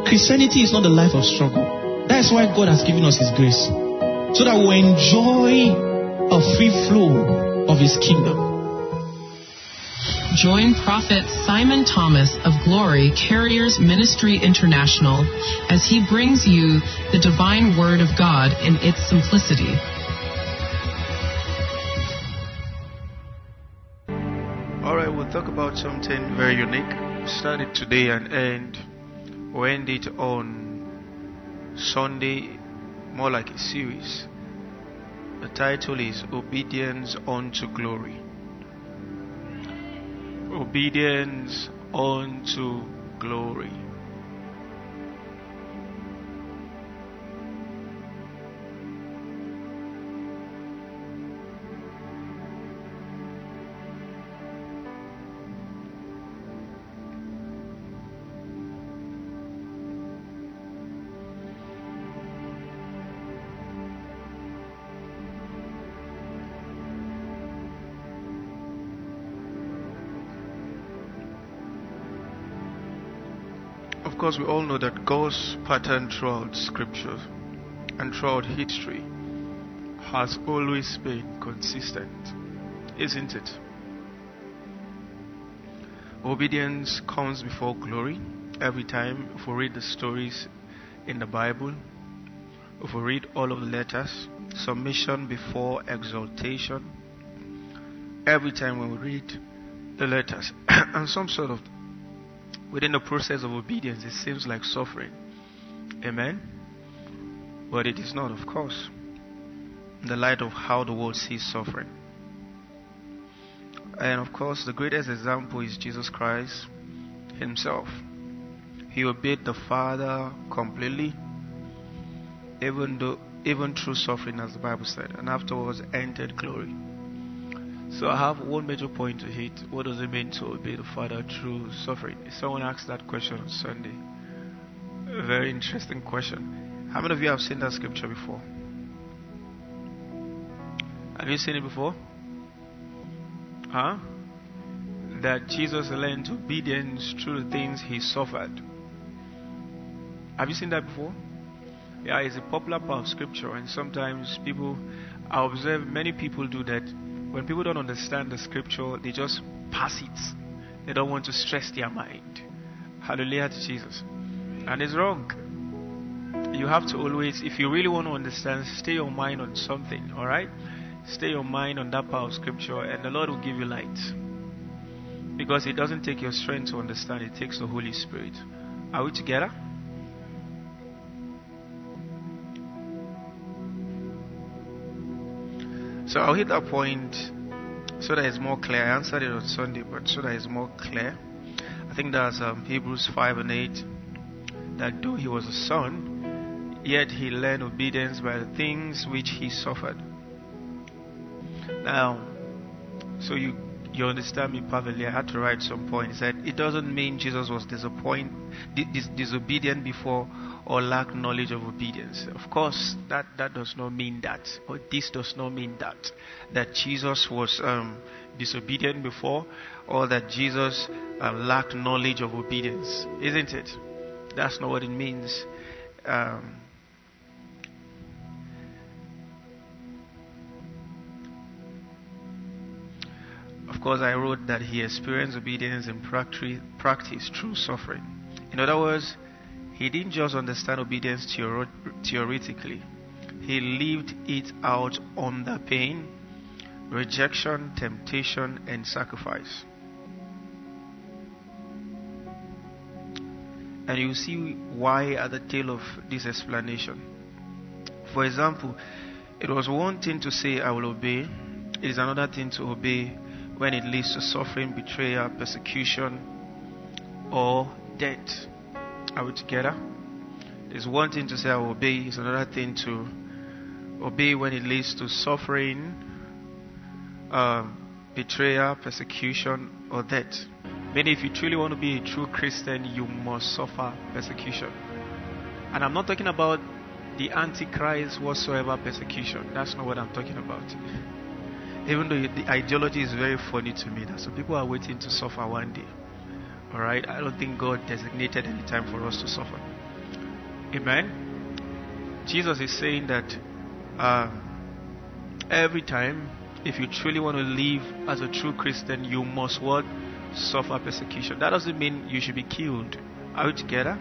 Christianity is not a life of struggle. That's why God has given us His grace, so that we enjoy a free flow of His kingdom. Join Prophet Simon Thomas of Glory Carriers Ministry International as he brings you the divine Word of God in its simplicity. Alright, we'll talk about something very unique. We started today and we'll end it on Sunday, more like a series. The title is Obedience unto Glory. Obedience unto glory. Of course, we all know that God's pattern throughout Scripture and throughout history has always been consistent, isn't it? Obedience comes before glory. Every time, if we read the stories in the Bible, if we read all of the letters, submission before exaltation. Every time when we read the letters and some sort of within the process of obedience, it seems like suffering. Amen? But it is not, of course, in the light of how the world sees suffering. And of course, the greatest example is Jesus Christ Himself. He obeyed the Father completely, even through suffering, as the Bible said, and afterwards entered glory. So I have one major point to hit. What does it mean to obey the Father through suffering? If someone asked that question on Sunday, a very interesting question. How many of you have seen that scripture before? Have you seen it before? Huh? That Jesus learned obedience through the things He suffered. Have you seen that before? Yeah, it's a popular part of scripture, and sometimes I observe many people do that. When people don't understand the scripture, they just pass it. They don't want to stress their mind. Hallelujah to Jesus. And it's wrong. You have to always, if you really want to understand, stay your mind on something, alright? Stay your mind on that part of scripture, and the Lord will give you light. Because it doesn't take your strength to understand, it takes the Holy Spirit. Are we together? So I'll hit that point so that it's more clear. I answered it on Sunday, but so that it's more clear. I think that's Hebrews 5 and 8. That though He was a son, yet He learned obedience by the things which He suffered. Now, so you understand me perfectly. I had to write some points. That it doesn't mean Jesus was disobedient before or lacked knowledge of obedience. Of course, that does not mean that. Or this does not mean that Jesus was disobedient before, or that Jesus lacked knowledge of obedience. Isn't it? That's not what it means. Of course, I wrote that He experienced obedience in practice through suffering. In other words, He didn't just understand obedience theoretically. He lived it out under pain, rejection, temptation, and sacrifice. And you see why at the tail of this explanation. For example, it was one thing to say, I will obey. It is another thing to obey when it leads to suffering, betrayal, persecution, or death. Are we together? It's one thing to say I will obey. It's another thing to obey when it leads to suffering, betrayal, persecution, or death. Meaning, if you truly want to be a true Christian, you must suffer persecution. And I'm not talking about the Antichrist whatsoever persecution. That's not what I'm talking about. Even though the ideology is very funny to me, that some people are waiting to suffer one day. Alright, I don't think God designated any time for us to suffer. Amen. Jesus is saying that every time, if you truly want to live as a true Christian, you must what? Suffer persecution. That doesn't mean you should be killed. Are we together?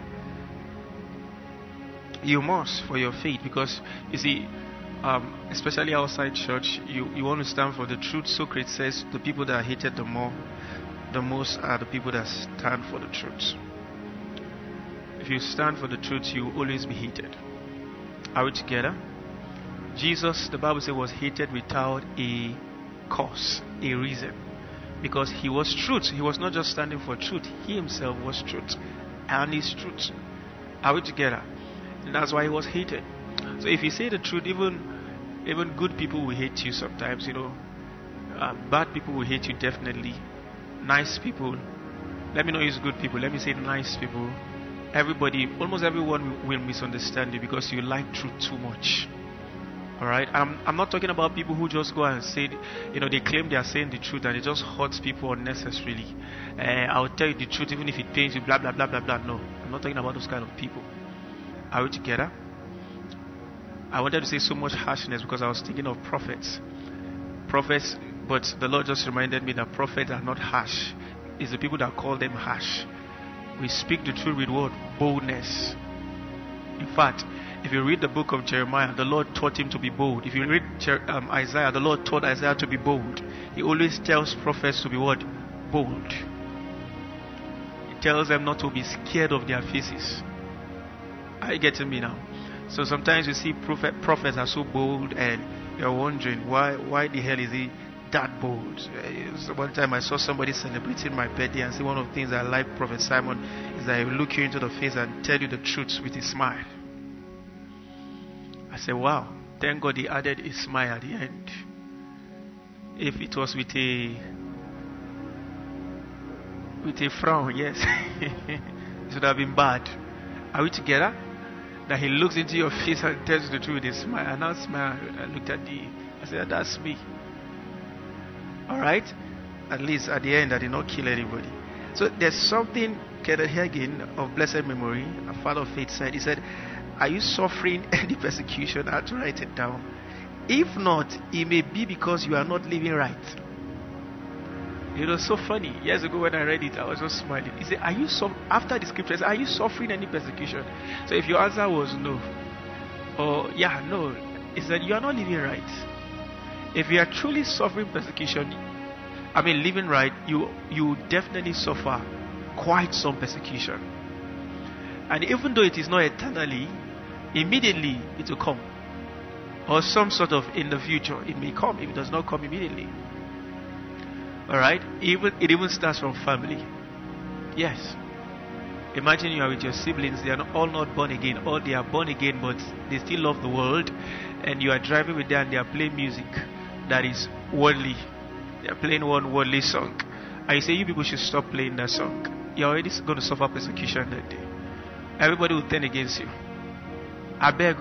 You must for your faith, because you see, especially outside church, you want to stand for the truth. Socrates says the people that are hated the most are the people that stand for the truth. If you stand for the truth, you will always be hated. Are we together? Jesus, the Bible says, was hated without a cause, a reason, because he was truth. He was not just standing for truth. He himself was truth, and is truth. Are we together? And that's why he was hated. So if you say the truth, even good people will hate you sometimes. Bad people will hate you definitely. Nice people, let me not use good people, let me say nice people. Everybody, almost everyone will misunderstand you because you like truth too much. Alright? I'm not talking about people who just go and say, they claim they are saying the truth and it just hurts people unnecessarily. I'll tell you the truth even if it pains you, blah, blah, blah, blah, blah. No, I'm not talking about those kind of people. Are we together? I wanted to say so much harshness because I was thinking of prophets. Prophets, but the Lord just reminded me that prophets are not harsh. It's the people that call them harsh. We speak the truth with what? Boldness. In fact, if you read the book of Jeremiah, the Lord taught him to be bold. If you read Isaiah, the Lord taught Isaiah to be bold. He always tells prophets to be what? Bold. He tells them not to be scared of their faces. Are you getting me now? So sometimes you see prophets are so bold and you're wondering why the hell is he that bold? So one time I saw somebody celebrating my birthday, and see, one of the things I like Prophet Simon is that he will look you into the face and tell you the truth with a smile. I said, wow, thank God he added a smile at the end. If it was with a frown, yes, it would have been bad. Are we together? That he looks into your face and tells you the truth with a smile. And I smiled. I looked at I said, that's me. Alright? At least at the end, I did not kill anybody. So there's something Kenneth Hagin of blessed memory, a father of faith, said. He said, are you suffering any persecution? I had to write it down. If not, it may be because you are not living right. It was so funny. Years ago when I read it, I was just smiling. He said, after the scriptures, are you suffering any persecution? So if your answer was no, or yeah, no, he said, you are not living right. If you are truly suffering persecution, living right, you definitely suffer quite some persecution. And even though it is not eternally, immediately it will come. Or some sort of in the future, it may come if it does not come immediately. Alright? It even starts from family. Yes. Imagine you are with your siblings, they are all not born again, or they are born again but they still love the world, and you are driving with them and they are playing music that is worldly. They are playing one worldly song. And you say, you people should stop playing that song. You're already going to suffer persecution that day. Everybody will turn against you. I beg.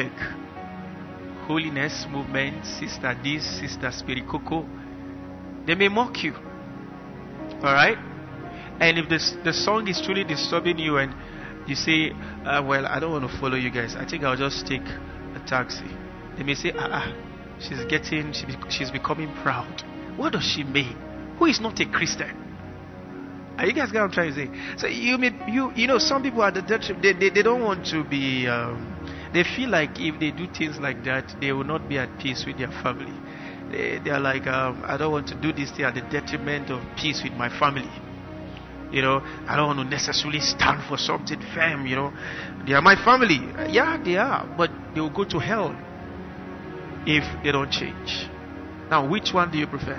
Holiness movement, sister this, sister spirit coco. They may mock you. Alright? And if the song is truly disturbing you and you say, well, I don't want to follow you guys, I think I'll just take a taxi. They may say, she's becoming proud. What does she mean? Who is not a Christian? Are you guys get what I'm trying to say? So you know some people are the detriment. They don't want to be they feel like if they do things like that, they will not be at peace with their family. They are like, I don't want to do this thing at the detriment of peace with my family. I don't want to necessarily stand for something firm. They are my family. Yeah, they are, but they will go to hell if they don't change. Now, which one do you prefer?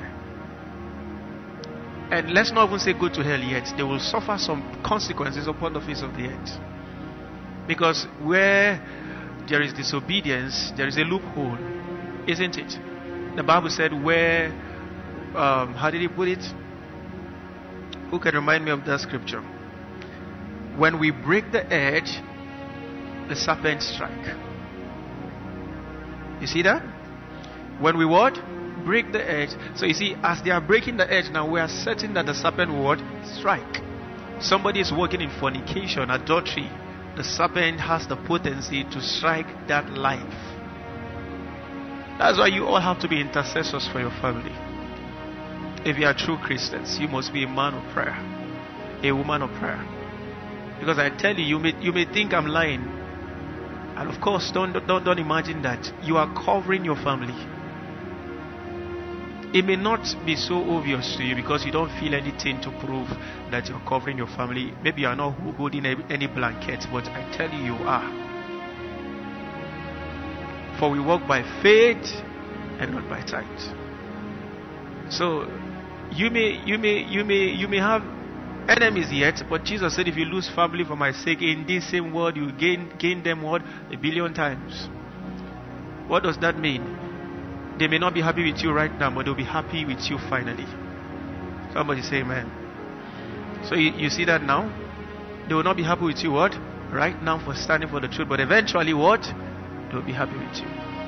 And let's not even say go to hell yet. They will suffer some consequences upon the face of the earth. Because where there is disobedience, there is a loophole, isn't it? The Bible said where, how did he put it? Who can remind me of that scripture? When we break the edge, the serpent strike. You see that? When we what? Break the edge. So you see, as they are breaking the edge now, we are certain that the serpent will what? Strike. Somebody is walking in fornication, adultery, the serpent has the potency to strike that life. That's why you all have to be intercessors for your family. If you are true Christians, you must be a man of prayer, a woman of prayer. Because I tell you, you may think I'm lying. And of course, don't imagine that you are covering your family. It may not be so obvious to you because you don't feel anything to prove that you're covering your family. Maybe you are not holding any blanket, but I tell you, you are. For we walk by faith and not by sight. So you may have enemies yet, but Jesus said, if you lose family for my sake, in this same world you gain them what? 1 billion times. What does that mean? They may not be happy with you right now, but they'll be happy with you finally. Somebody say amen. So you see that now? They will not be happy with you what? Right now for standing for the truth, but eventually what? They'll be happy with you.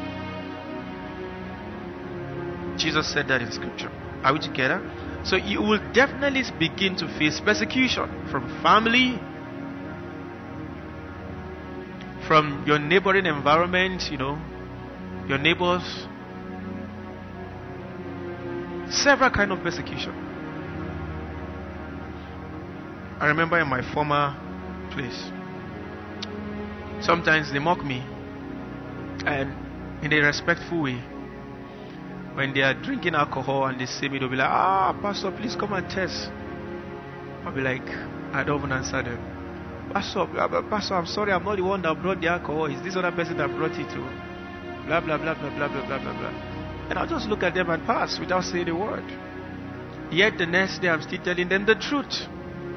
Jesus said that in scripture. Are we together? So you will definitely begin to face persecution from family, from your neighboring environment, your neighbors. Several kind of persecution. I remember in my former place, sometimes they mock me, and in a respectful way. When they are drinking alcohol and they see me, they'll be like, Pastor, please come and test. I'll be like, I don't even answer them. Pastor, I'm sorry, I'm not the one that brought the alcohol. It's this other person that brought it to. Blah, blah, blah, blah, blah, blah, blah, blah, blah. And I'll just look at them and pass without saying a word. Yet the next day I'm still telling them the truth.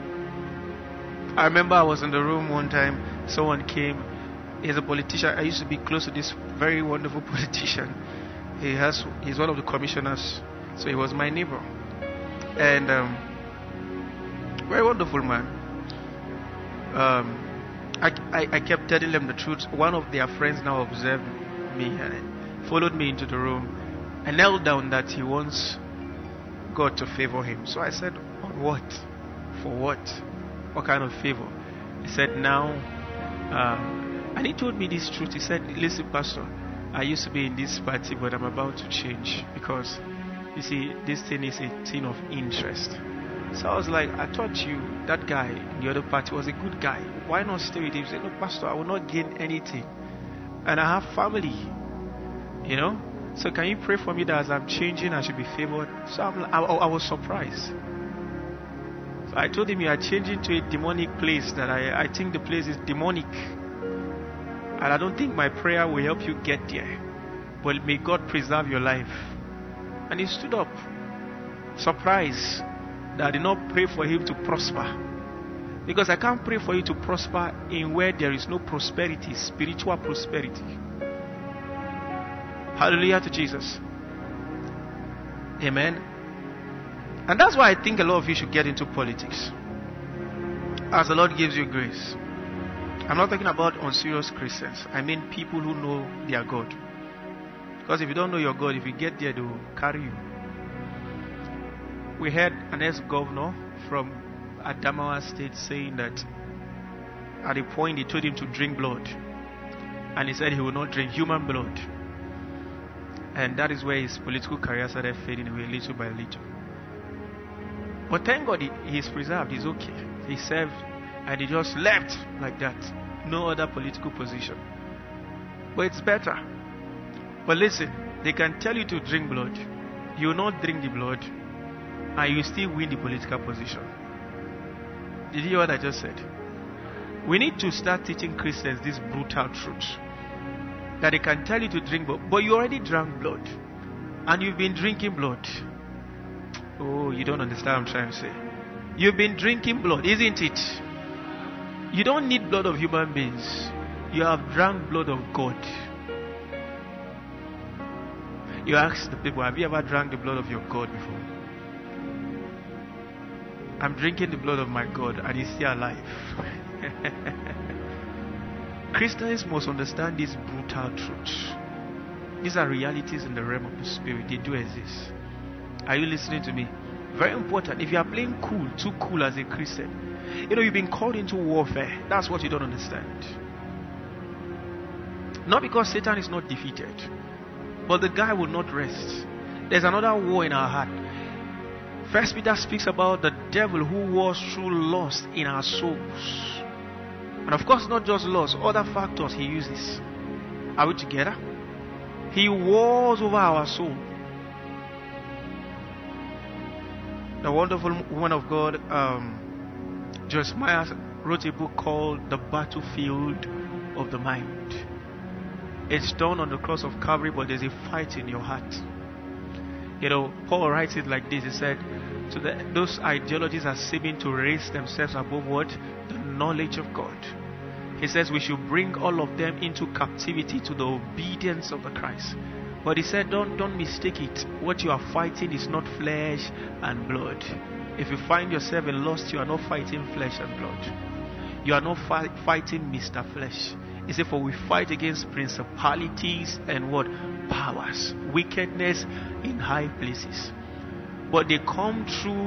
I remember I was in the room one time. Someone came. He's a politician. I used to be close to this very wonderful politician. He's one of the commissioners. So he was my neighbor. And very wonderful man. I kept telling them the truth. One of their friends now observed me and followed me into the room and knelt down that he wants God to favor him. So I said, on what? For what? What kind of favor? He said, now, and he told me this truth. He said, listen, Pastor, I used to be in this party, but I'm about to change because, you see, this thing is a thing of interest. So I was like, I thought that guy in the other party was a good guy. Why not stay with him? He said, no, Pastor, I will not gain anything. And I have family, So can you pray for me that as I'm changing, I should be favored? So I was surprised. So I told him, you are changing to a demonic place that I think the place is demonic. And I don't think my prayer will help you get there. But may God preserve your life. And he stood up, surprised that I did not pray for him to prosper. Because I can't pray for you to prosper in where there is no prosperity, spiritual prosperity. Hallelujah to Jesus. Amen. And that's why I think a lot of you should get into politics. As the Lord gives you grace. I'm not talking about unserious Christians. I mean people who know their God. Because if you don't know your God, if you get there, they will carry you. We had an ex-governor from Adamawa State saying that at a point he told him to drink blood. And he said he will not drink human blood. And that is where his political career started fading away little by little. But thank God he's preserved. He's okay. He served and he just left like that. No other political position. But it's better. But listen, they can tell you to drink blood. You will not drink the blood and you still win the political position. Did you hear what I just said? We need to start teaching Christians this brutal truth. That they can tell you to drink blood, but you already drank blood. And you've been drinking blood. Oh, you don't understand what I'm trying to say. You've been drinking blood, isn't it? You don't need blood of human beings. You have drank blood of God. You ask the people, have you ever drank the blood of your God before? I'm drinking the blood of my God and he's still alive. Christians must understand this brutal truth. These are realities in the realm of the spirit. They do exist. Are you listening to me? Very important. If you are playing cool, too cool as a Christian, You've been called into warfare. That's what you don't understand. Not because Satan is not defeated, but the guy will not rest. There's another war in our heart. First Peter speaks about the devil who wars through lust in our souls. And of course, not just lust, other factors he uses. Are we together? He wars over our soul. The wonderful woman of God, Joyce Meyer, wrote a book called The Battlefield of the Mind. It's done on the cross of Calvary, but there's a fight in your heart. Paul writes it like this. He said, so that those ideologies are seeming to raise themselves above what? The knowledge of God. He says we should bring all of them into captivity to the obedience of the Christ. But he said, don't mistake it. What you are fighting is not flesh and blood. If you find yourself in lust, you are not fighting flesh and blood. You are not fighting Mr. Flesh. He said, for we fight against principalities and what? Powers. Wickedness in high places. But they come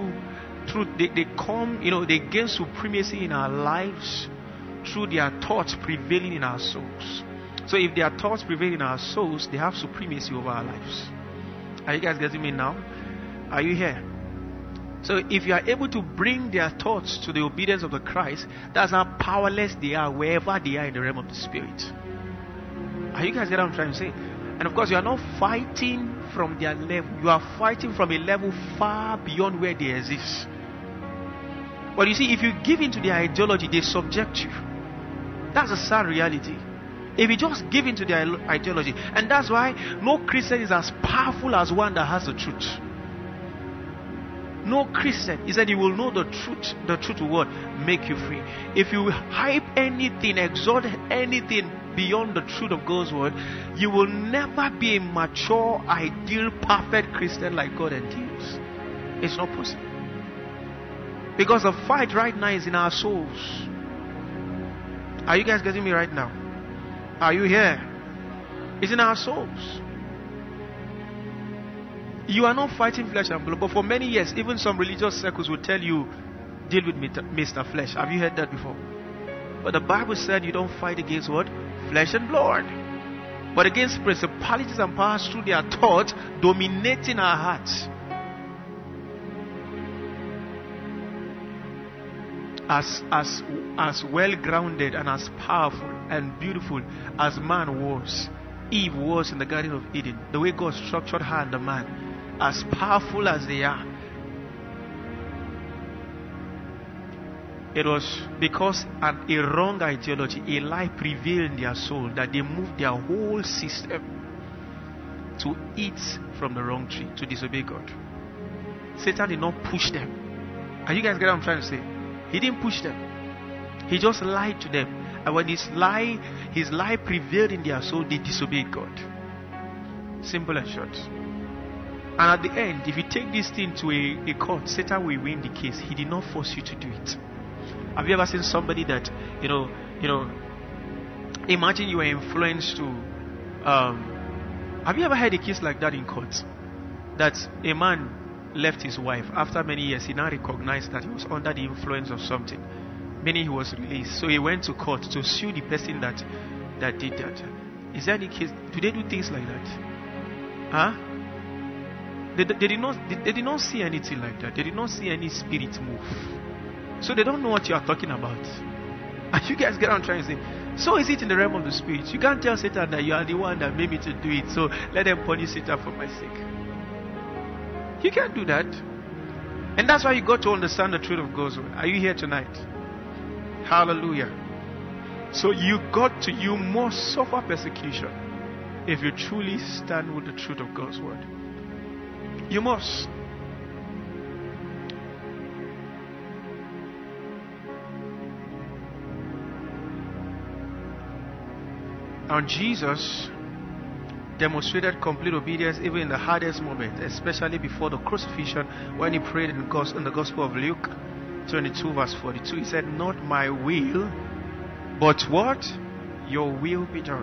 they gain supremacy in our lives through their thoughts prevailing in our souls. So if their thoughts prevail in our souls, they have supremacy over our lives. Are you guys getting me now? Are you here? So if you are able to bring their thoughts to the obedience of the Christ, that's how powerless they are wherever they are in the realm of the Spirit. Are you guys getting what I'm trying to say? And of course, you are not fighting from their level. You are fighting from a level far beyond where they exist. But you see, if you give in to their ideology, they subject you. That's a sad reality. If you just give in to their ideology. And that's why no Christian is as powerful as one that has the truth. No Christian. He said you will know the truth will what? Make you free. If you hype anything, exalt anything beyond the truth of God's word, you will never be a mature, ideal, perfect Christian like God intends. It's not possible. Because the fight right now is in our souls. Are you guys getting me right now? Are you here? It's in our souls. You are not fighting flesh and blood, but for many years, even some religious circles will tell you, deal with Mr. Flesh. Have you heard that before? But the Bible said you don't fight against what? Flesh and blood. But against principalities and powers through their thoughts dominating our hearts. As well grounded and as powerful and beautiful as man was, Eve was in the Garden of Eden, the way God structured her and the man, as powerful as they are, it was because a wrong ideology, a lie prevailed in their soul, that they moved their whole system to eat from the wrong tree, to disobey God. Satan did not push them. Are you guys getting what I'm trying to say? He didn't push them. He just lied to them. And when his lie prevailed in their soul, they disobeyed God. Simple and short. And at the end, if you take this thing to a court, Satan will win the case. He did not force you to do it. Have you ever seen somebody that, imagine you were influenced to, have you ever had a case like that in court? That a man left his wife after many years. He now recognized that he was under the influence of something, meaning he was released. So he went to court to sue the person that did that. Is there any case? Do they do things like that? Huh? They did not see anything like that. They did not see any spirit move. So they don't know what you are talking about. And you guys get what I'm trying to say. So is it in the realm of the spirit. You can't tell Satan that you are the one that made me to do it, so let them punish Satan for my sake. You can't do that. And that's why you got to understand the truth of God's word. Are you here tonight? Hallelujah. So you must suffer persecution if you truly stand with the truth of God's word. You must. And Jesus demonstrated complete obedience even in the hardest moment, especially before the crucifixion, when he prayed in the Gospel of Luke 22 verse 42. He said, not my will, but what? Your will be done.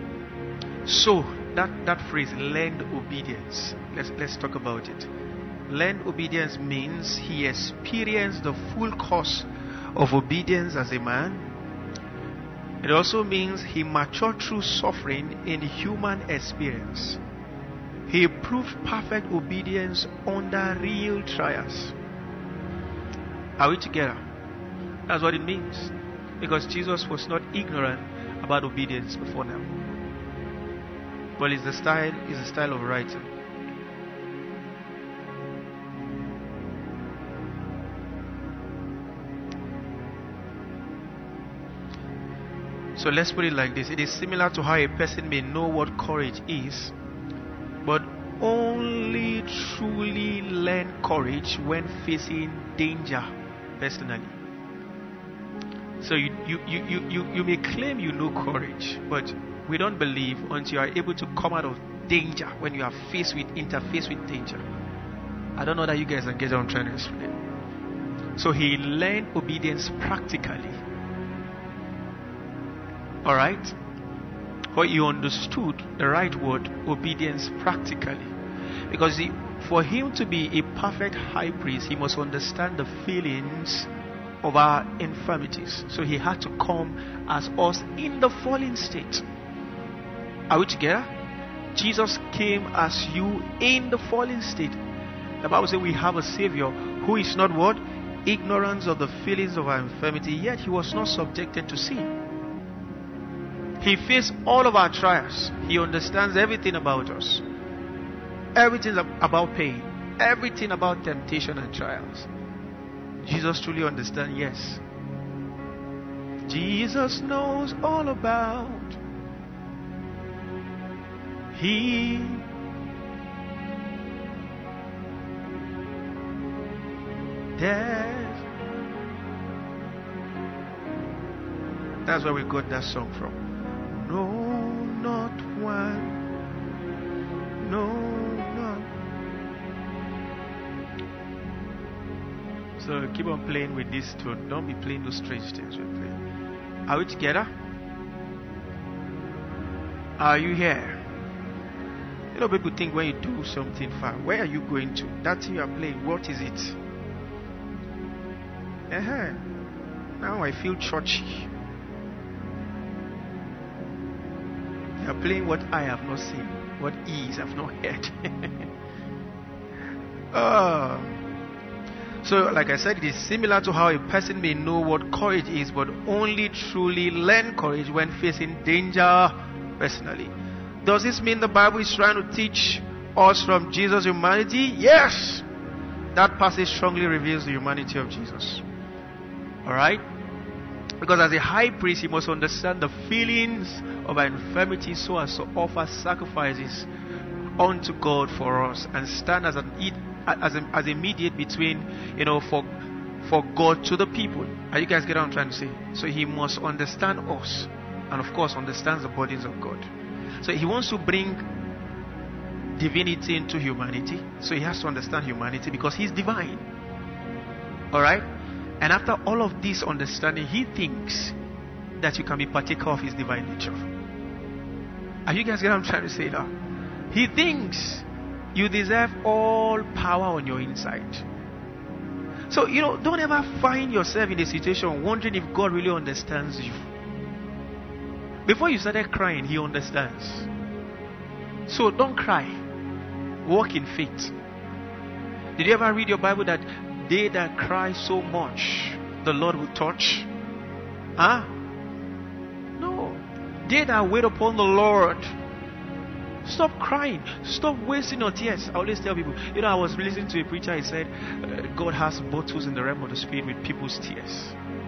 So that phrase, learned obedience, let's talk about it. Learned obedience means he experienced the full course of obedience as a man. It also means he matured through suffering in human experience. He proved perfect obedience under real trials. Are we together? That's what it means. Because Jesus was not ignorant about obedience before now. But it's the style of writing. So let's put it like this. It is similar to how a person may know what courage is, but only truly learn courage when facing danger personally. So you may claim you know courage, but we don't believe until you are able to come out of danger when you are interfaced with danger. I don't know that you guys can get what I'm trying to explain. So he learned obedience practically. Alright? But he understood the right word, obedience practically. Because for him to be a perfect high priest, he must understand the feelings of our infirmities. So he had to come as us in the fallen state. Are we together? Jesus came as you in the fallen state. The Bible says we have a Savior who is not what? Ignorant of the feelings of our infirmity, yet he was not subjected to sin. He faced all of our trials. He understands everything about us. Everything about pain. Everything about temptation and trials. Jesus truly understands, yes. Jesus knows all about. He death. That's where we got that song from. No, not one. No, not. So keep on playing with this tune. Don't be playing those strange things we're playing. Are we together? Are you here? You know, people think when you do something far, where are you going to? That thing you are playing, what is it? Now I feel churchy. They are playing what I have not seen, what ears have not heard. So, like I said, it is similar to how a person may know what courage is, but only truly learn courage when facing danger personally. Does this mean the Bible is trying to teach us from Jesus' humanity? Yes! That passage strongly reveals the humanity of Jesus. Alright? Because as a high priest, he must understand the feelings of our infirmity so as to offer sacrifices unto God for us and stand as a mediator between, for God to the people. Are you guys getting what I'm trying to say? So he must understand us and of course understands the bodies of God. So he wants to bring divinity into humanity. So he has to understand humanity because he's divine. Alright? And after all of this understanding, he thinks that you can be partaker of his divine nature. Are you guys getting what I'm trying to say now? He thinks you deserve all power on your inside. So, don't ever find yourself in a situation wondering if God really understands you. Before you started crying, he understands. So don't cry. Walk in faith. Did you ever read your Bible that they that cry so much, the Lord will touch? No. They that wait upon the Lord. Stop crying. Stop wasting your tears. I always tell people, I was listening to a preacher, he said, God has bottles in the realm of the spirit with people's tears.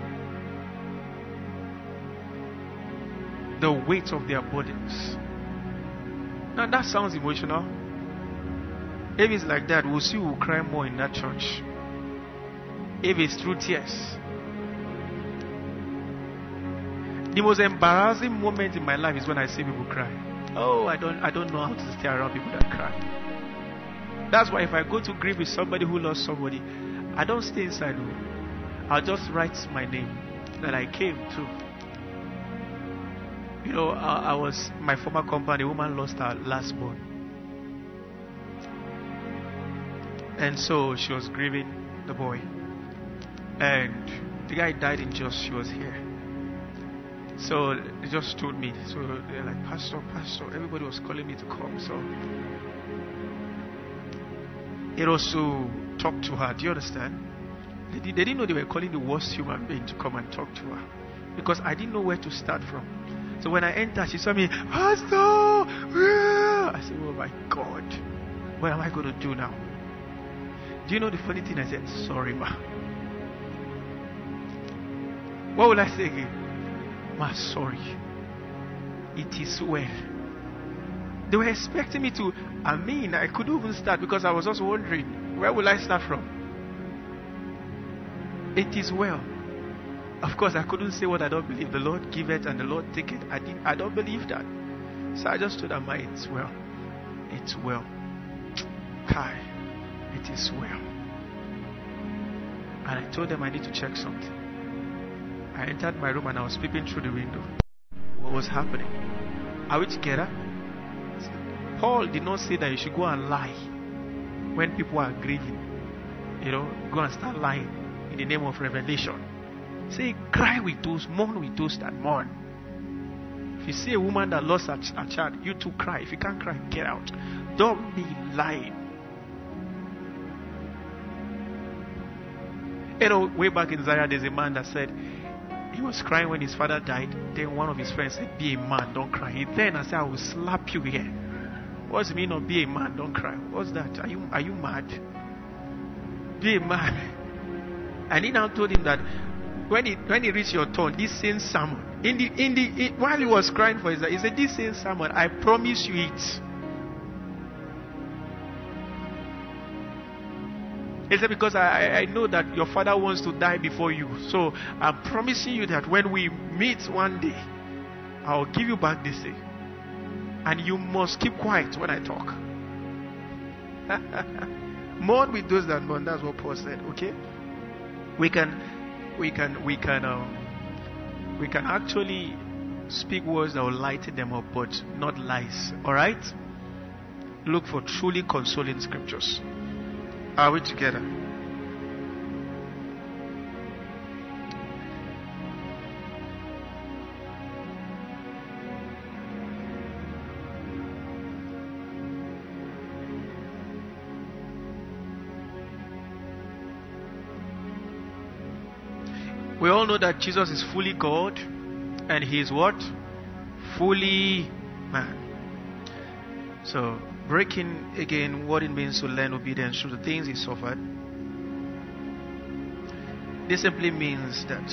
The weight of their burdens. Now that sounds emotional. If it's like that, we'll see who will cry more in that church. If it's through tears. The most embarrassing moment in my life is when I see people cry. Oh, I don't know how to stay around people that cry. That's why if I go to grieve with somebody who lost somebody, I don't stay inside. I'll just write my name that I came to. I was my former company. A woman lost her last born. And so she was grieving the boy. And the guy died in Jos. She was here. So they just told me. So they're like, Pastor. Everybody was calling me to come. So it was to talk to her. Do you understand? They didn't know they were calling the worst human being to come and talk to her. Because I didn't know where to start from. So when I entered, she saw me, Pastor! I said, oh my God. What am I going to do now? Do you know the funny thing? I said, sorry, ma. What will I say again? Ma, sorry. It is well. They were expecting me to, I couldn't even start because I was just wondering, where will I start from? It is well. Of course, I couldn't say what I don't believe. The Lord give it and the Lord take it. I don't believe that. So I just told her, it's well. It's well. Kai, it is well. And I told them I need to check something. I entered my room and I was peeping through the window. What was happening? Are we together? Paul did not say that you should go and lie when people are grieving. Go and start lying in the name of revelation. Say, cry with those, mourn with those that mourn. If you see a woman that lost her child, you too cry. If you can't cry, get out. Don't be lying. Way back in Zaria, there's a man that said he was crying when his father died. Then one of his friends said, be a man, don't cry. I said, I will slap you here. What's the meaning of be a man, don't cry? What's that? Are you mad? Be a man. And he now told him that when he reached your turn, this same sermon, while he was crying for his life, he said, this same sermon, I promise you it. He said, because I know that your father wants to die before you. So I'm promising you that when we meet one day, I'll give you back this thing. And you must keep quiet when I talk. Mourn with those that mourn. That's what Paul said. Okay? We can actually speak words that will lighten them up, but not lies. Alright? Look for truly consoling scriptures. Are we together? We all know that Jesus is fully God and he is what? Fully man. So, breaking again what it means to learn obedience through the things he suffered. This simply means that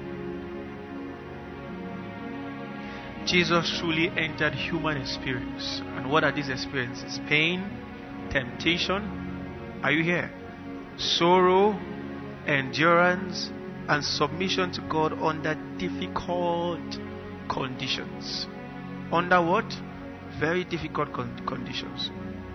Jesus truly entered human experience. And what are these experiences? Pain, temptation, are you here? Sorrow, endurance, and submission to God under difficult conditions. Under what? Very difficult conditions.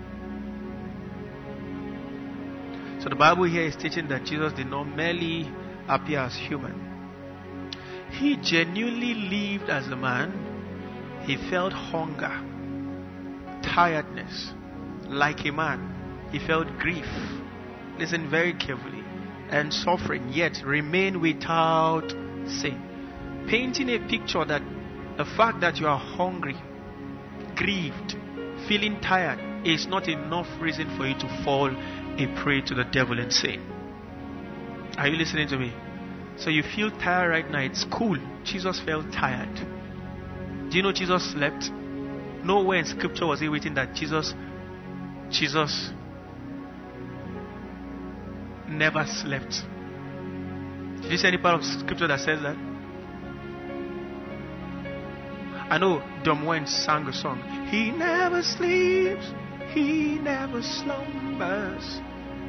So the Bible here is teaching that Jesus did not merely appear as human. He genuinely lived as a man. He felt hunger, tiredness, like a man. He felt grief. Listen very carefully. And suffering, yet remain without sin. Painting a picture that the fact that you are hungry, grieved, feeling tired is not enough reason for you to fall a prey to the devil and sin. Are you listening to me? So you feel tired right now, it's cool. Jesus felt tired. Do you know Jesus slept? Nowhere in scripture was it written that Jesus never slept. Did you see any part of scripture that says that? I know Dom Wen sang a song. He never sleeps, he never slumbers.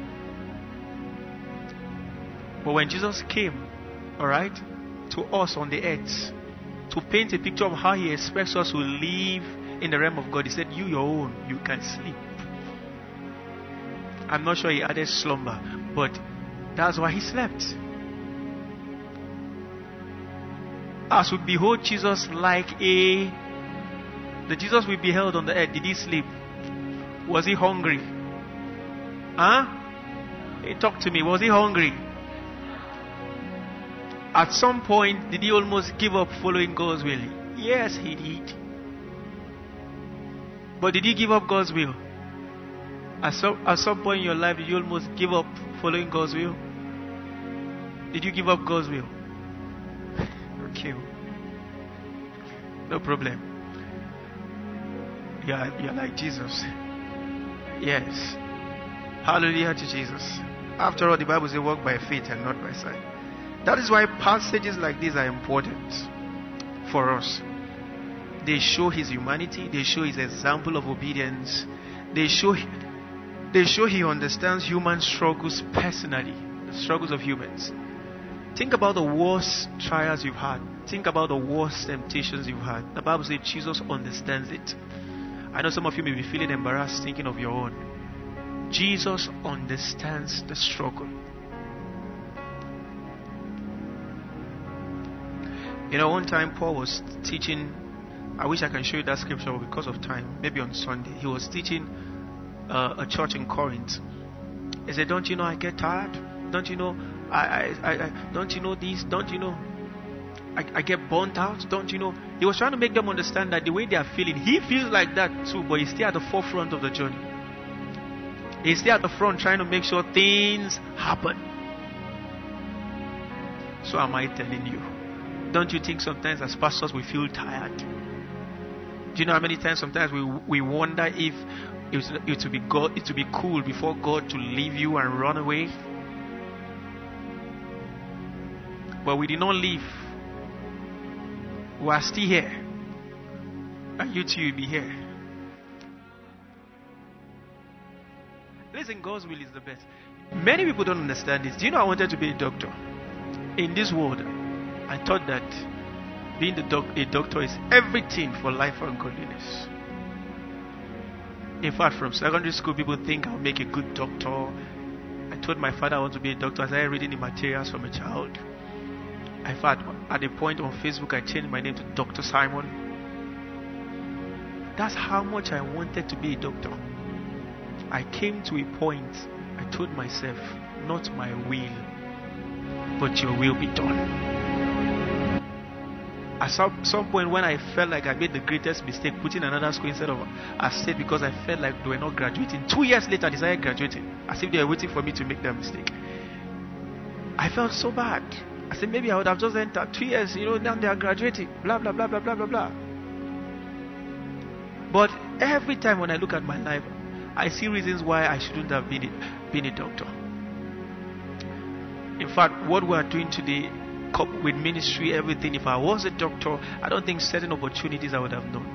But when Jesus came, alright, to us on the earth, to paint a picture of how he expects us to live in the realm of God, he said, you your own, you can sleep. I'm not sure he added slumber, but that's why he slept. As we behold Jesus the Jesus we beheld on the earth, did he sleep? Was he hungry? Talk to me. Was he hungry? At some point, did he almost give up following God's will? Yes, he did. But did he give up God's will? At some point in your life, did you almost give up following God's will? Did you give up God's will? Okay. No problem. You're like Jesus. Yes. Hallelujah to Jesus. After all, the Bible says walk by faith and not by sight. That is why passages like these are important for us. They show his humanity. They show his example of obedience. They show he understands human struggles personally. The struggles of humans. Think about the worst trials you've had. Think about the worst temptations you've had. The Bible says Jesus understands it. I know some of you may be feeling embarrassed thinking of your own. Jesus understands the struggle. You know, one time Paul was teaching. I wish I can show you that scripture, but because of time, maybe on Sunday. He was teaching a church in Corinth. He said, don't you know I get tired? Don't you know I don't you know this? Don't you know I get burnt out? Don't you know? He was trying to make them understand that the way they are feeling, he feels like that too, but he's still at the forefront of the journey. He's still at the front trying to make sure things happen. So am I telling you? Don't you think sometimes as pastors we feel tired? Do you know how many times sometimes we wonder if it would be cool before God to leave you and run away? But we did not leave. We are still here. And you too will be here. Listen, God's will is the best. Many people don't understand this. Do you know I wanted to be a doctor? In this world, I thought that being a doctor is everything for life and godliness. In fact, from secondary school, people think I'll make a good doctor. I told my father I want to be a doctor. I started reading the materials from a child. In fact, at a point on Facebook, I changed my name to Dr. Simon. That's how much I wanted to be a doctor. I came to a point, I told myself, not my will, but your will be done. At some point when I felt like I made the greatest mistake, putting another school instead of a state because I felt like they were not graduating. 2 years later, I decided graduating, as if they were waiting for me to make that mistake. I felt so bad. I said, maybe I would have just entered 2 years, now they are graduating, blah, blah, blah, blah, blah, blah, blah. But every time when I look at my life, I see reasons why I shouldn't have been a doctor. In fact, what we are doing today, with ministry, everything, if I was a doctor, I don't think certain opportunities I would have known.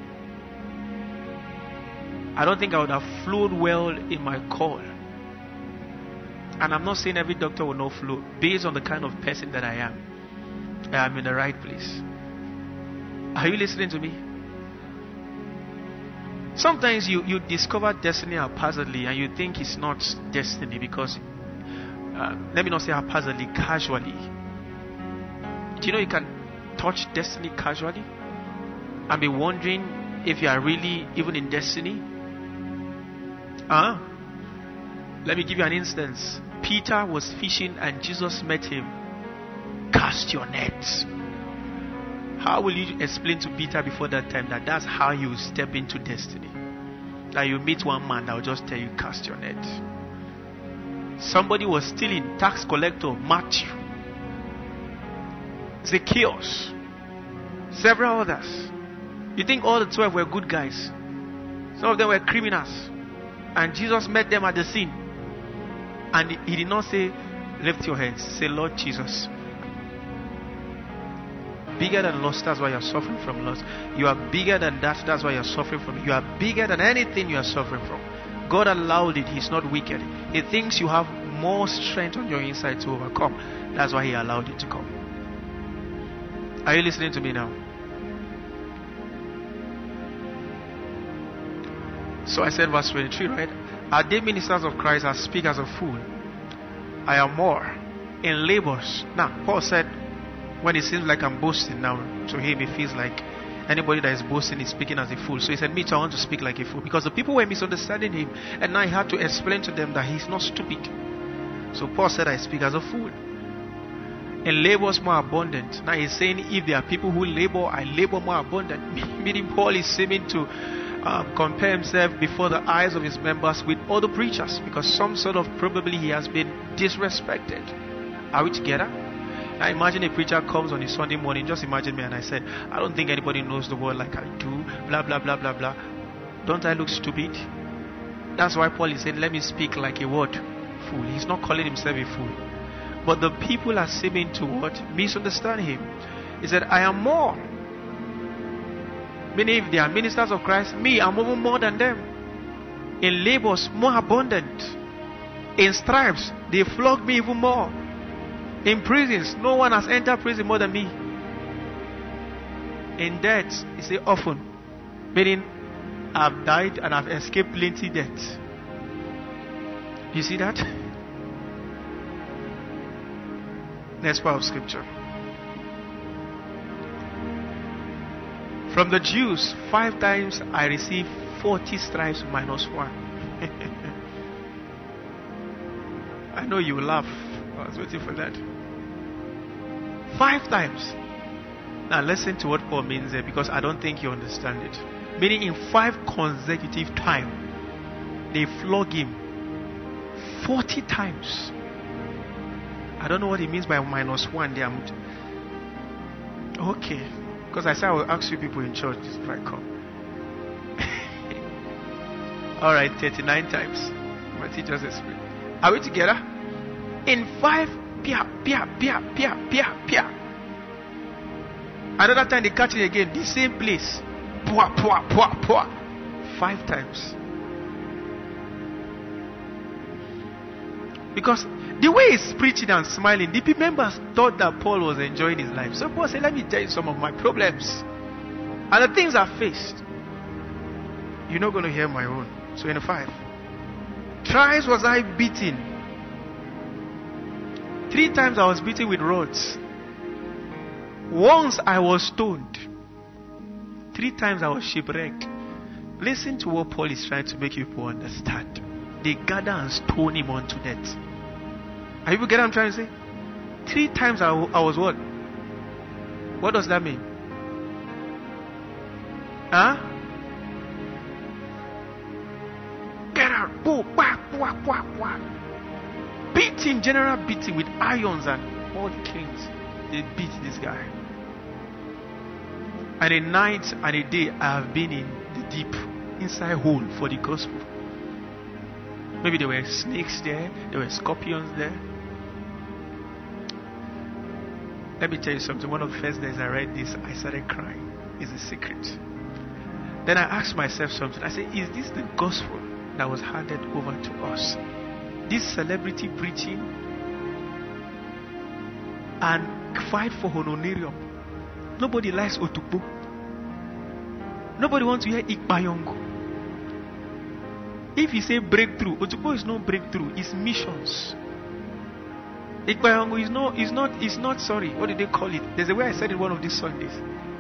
I don't think I would have flowed well in my call. And I'm not saying every doctor will not flow. Based on the kind of person that I am in the right place. Are you listening to me? Sometimes you discover destiny haphazardly and you think it's not destiny because, let me not say haphazardly, casually. Do you know you can touch destiny casually and be wondering if you are really even in destiny? Let me give you an instance. Peter was fishing and Jesus met him. Cast your nets. How will you explain to Peter before that time that that's how you step into destiny? That you meet one man that will just tell you cast your net. Somebody was stealing, tax collector, Matthew, Zacchaeus, several others. You think all the 12 were good guys? Some of them were criminals. And Jesus met them at the scene. And he did not say, lift your hands. Say, Lord Jesus. Bigger than loss, that's why you're suffering from loss. You are bigger than that, that's why you're suffering from it. You are bigger than anything you are suffering from. God allowed it. He's not wicked. He thinks you have more strength on your inside to overcome. That's why he allowed it to come. Are you listening to me now? So I said verse 23, right? Are they ministers of Christ? I speak as a fool. I am more in labors. Now, Paul said, when it seems like I'm boasting now, to him it feels like anybody that is boasting is speaking as a fool. So he said, me too, I want to speak like a fool. Because the people were misunderstanding him. And now he had to explain to them that he's not stupid. So Paul said, I speak as a fool. And labors more abundant. Now he's saying, if there are people who labor, I labor more abundant. Meaning Paul is seeming to compare himself before the eyes of his members with other preachers, because some sort of probably he has been disrespected. Are we together? Now imagine a preacher comes on a Sunday morning. Just imagine me and I said, I don't think anybody knows the word like I do. Blah, blah, blah, blah, blah. Don't I look stupid? That's why Paul is saying, let me speak like a what? Fool. He's not calling himself a fool. But the people are seeming to what? Misunderstand him. He said, I am more. Meaning if they are ministers of Christ, me, I'm even more than them. In labors, more abundant. In stripes, they flog me even more. In prisons, no one has entered prison more than me. In death, he said often. Meaning, I've died and I've escaped plenty death. You see that? Next part of scripture. From the Jews, 5 times I received 40 stripes minus 1. I know you will laugh. I was waiting for that. 5 times. Now listen to what Paul means there, because I don't think you understand it. Meaning in 5 consecutive times, they flog him 40 times. I don't know what he means by minus 1 there. Okay. Because I said I will ask you people in church if I come. Alright, 39 times. My teachers explain. Are we together? In 5, pia, pia, pia, pia, pia, pia. Another time they catch it again, the same place. Pua, pua, pua, pua. 5 times. Because the way he's preaching and smiling, the members thought that Paul was enjoying his life. So Paul said, let me tell you some of my problems and the things I faced. You're not going to hear my own. So in 5, thrice was I beaten. 3 times I was beaten with rods. Once I was stoned. 3 times I was shipwrecked. Listen to what Paul is trying to make people understand. They gather and stone him unto death. Are you getting what I'm trying to say? 3 times I was what? What does that mean? Huh? Get out. Boom, whack, whack, whack, whack. Beat him, general beat him with irons and all the kings. They beat this guy. And a night and a day I have been in the deep, inside hole for the gospel. Maybe there were snakes there, there were scorpions there. Let me tell you something. One of the first days I read this, I started crying. It's a secret. Then I asked myself something. I said, is this the gospel that was handed over to us? This celebrity preaching and fight for honorarium. Nobody likes Otukpo. Nobody wants to hear Ikpayongo. If you say breakthrough, Otukpo is not breakthrough, it's missions. Ikpayongo is not sorry. What did they call it? There's a way I said it one of these Sundays.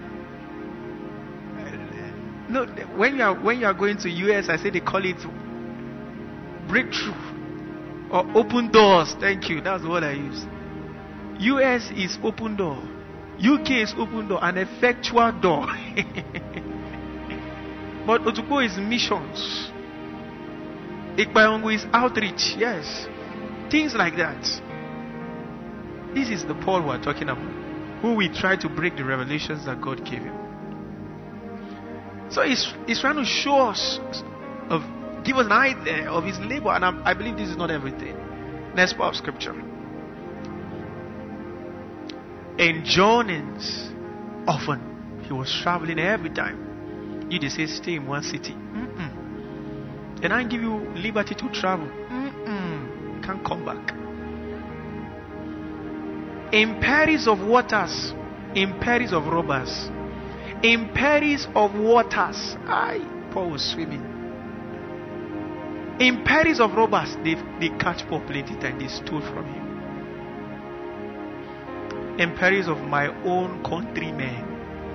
No, when you are going to US, I say they call it breakthrough or open doors. Thank you. That's the word I use. US is open door. UK is open door, an effectual door. But Otukpo is missions. Ikpayongo is outreach. Yes. Things like that. This is the Paul we're talking about, who we try to break the revelations that God gave him. So he's trying to show us, give us an idea of his labor, and I believe this is not everything. Next part of scripture. In journeyings, often he was traveling every time. You just say stay in one city. Then I give you liberty to travel. You can't come back. In perils of waters, in perils of robbers, in perils of waters. Paul was swimming. In perils of robbers, they catch Paul plenty time. They stole from him. In perils of my own countrymen,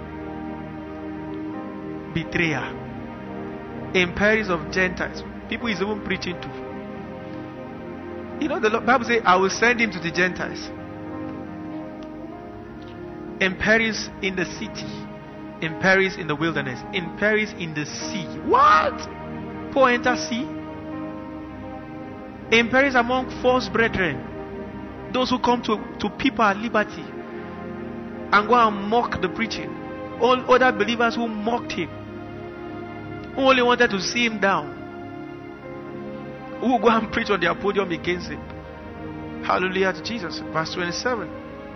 betrayer. In perils of Gentiles, people he's even preaching to. You know, the Bible says, I will send him to the Gentiles. In Paris, in the city. In Paris, in the wilderness. In Paris, in the sea. What? Paul enters sea? In Paris, among false brethren. Those who come to people at liberty. And go and mock the preaching. All other believers who mocked him. Who only wanted to see him down. Who will go and preach on their podium against him. Hallelujah to Jesus. Verse 27.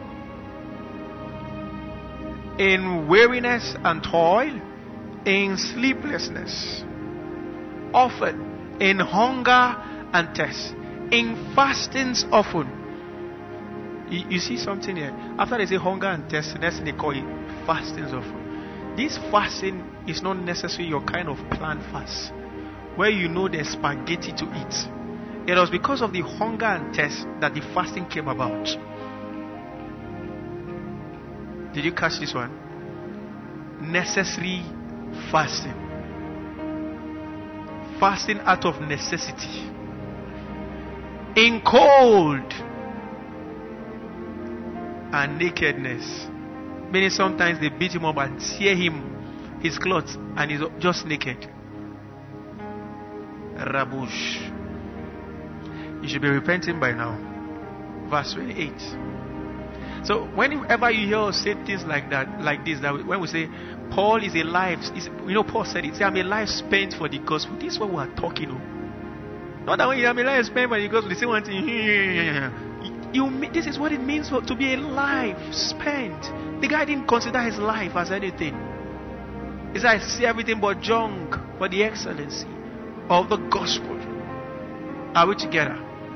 In weariness and toil, in sleeplessness, often in hunger and thirst, in fastings often. You see something here. After they say hunger and thirst, next thing they call it fastings often. This fasting is not necessarily your kind of planned fast, where you know there's spaghetti to eat. It was because of the hunger and thirst that the fasting came about. Did you catch this one? Necessary fasting. Fasting out of necessity. In cold and nakedness. Meaning sometimes they beat him up and tear him his clothes and he's just naked. Rabush. You should be repenting by now. Verse 28. So whenever you hear us say things like that, like this, that when we say Paul is a life, Paul said it. Say, I'm a life spent for the gospel. This is what we are talking about. Not that when you have a life spent for the gospel, they say one thing. This is what it means to be a life spent. The guy didn't consider his life as anything. He said, I see everything but junk for the excellency of the gospel. Are we together?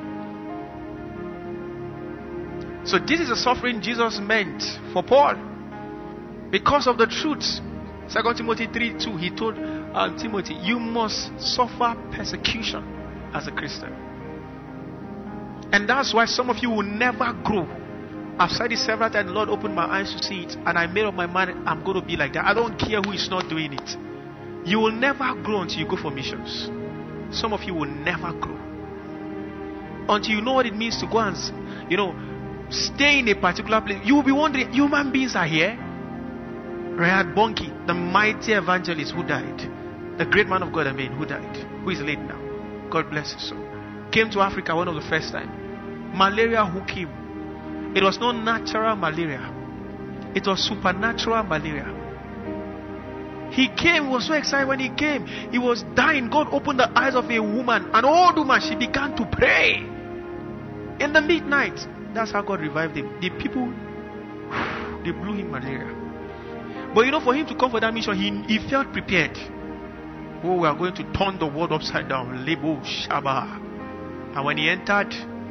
So this is the suffering Jesus meant for Paul. Because of the truth. 2 Timothy 3:2, he told Timothy, you must suffer persecution as a Christian. And that's why some of you will never grow. I've said it several times. The Lord opened my eyes to see it, and I made up my mind I'm going to be like that. I don't care who is not doing it. You will never grow until you go for missions. Some of you will never grow until you know what it means to go and stay in a particular place. You will be wondering, human beings are here. Reinhard Bonnke, the mighty evangelist who died, the great man of God, who died, who is late now, God bless his soul, came to Africa one of the first time. Malaria hooked him. It was not natural malaria, it was supernatural malaria. He came, was so excited when he came. He was dying. God opened the eyes of a woman, an old woman. She began to pray in the midnight. That's how God revived him. The people, they blew him malaria. But for him to come for that mission, he felt prepared. Oh, we are going to turn the world upside down. Lebo Shaba. And when he entered,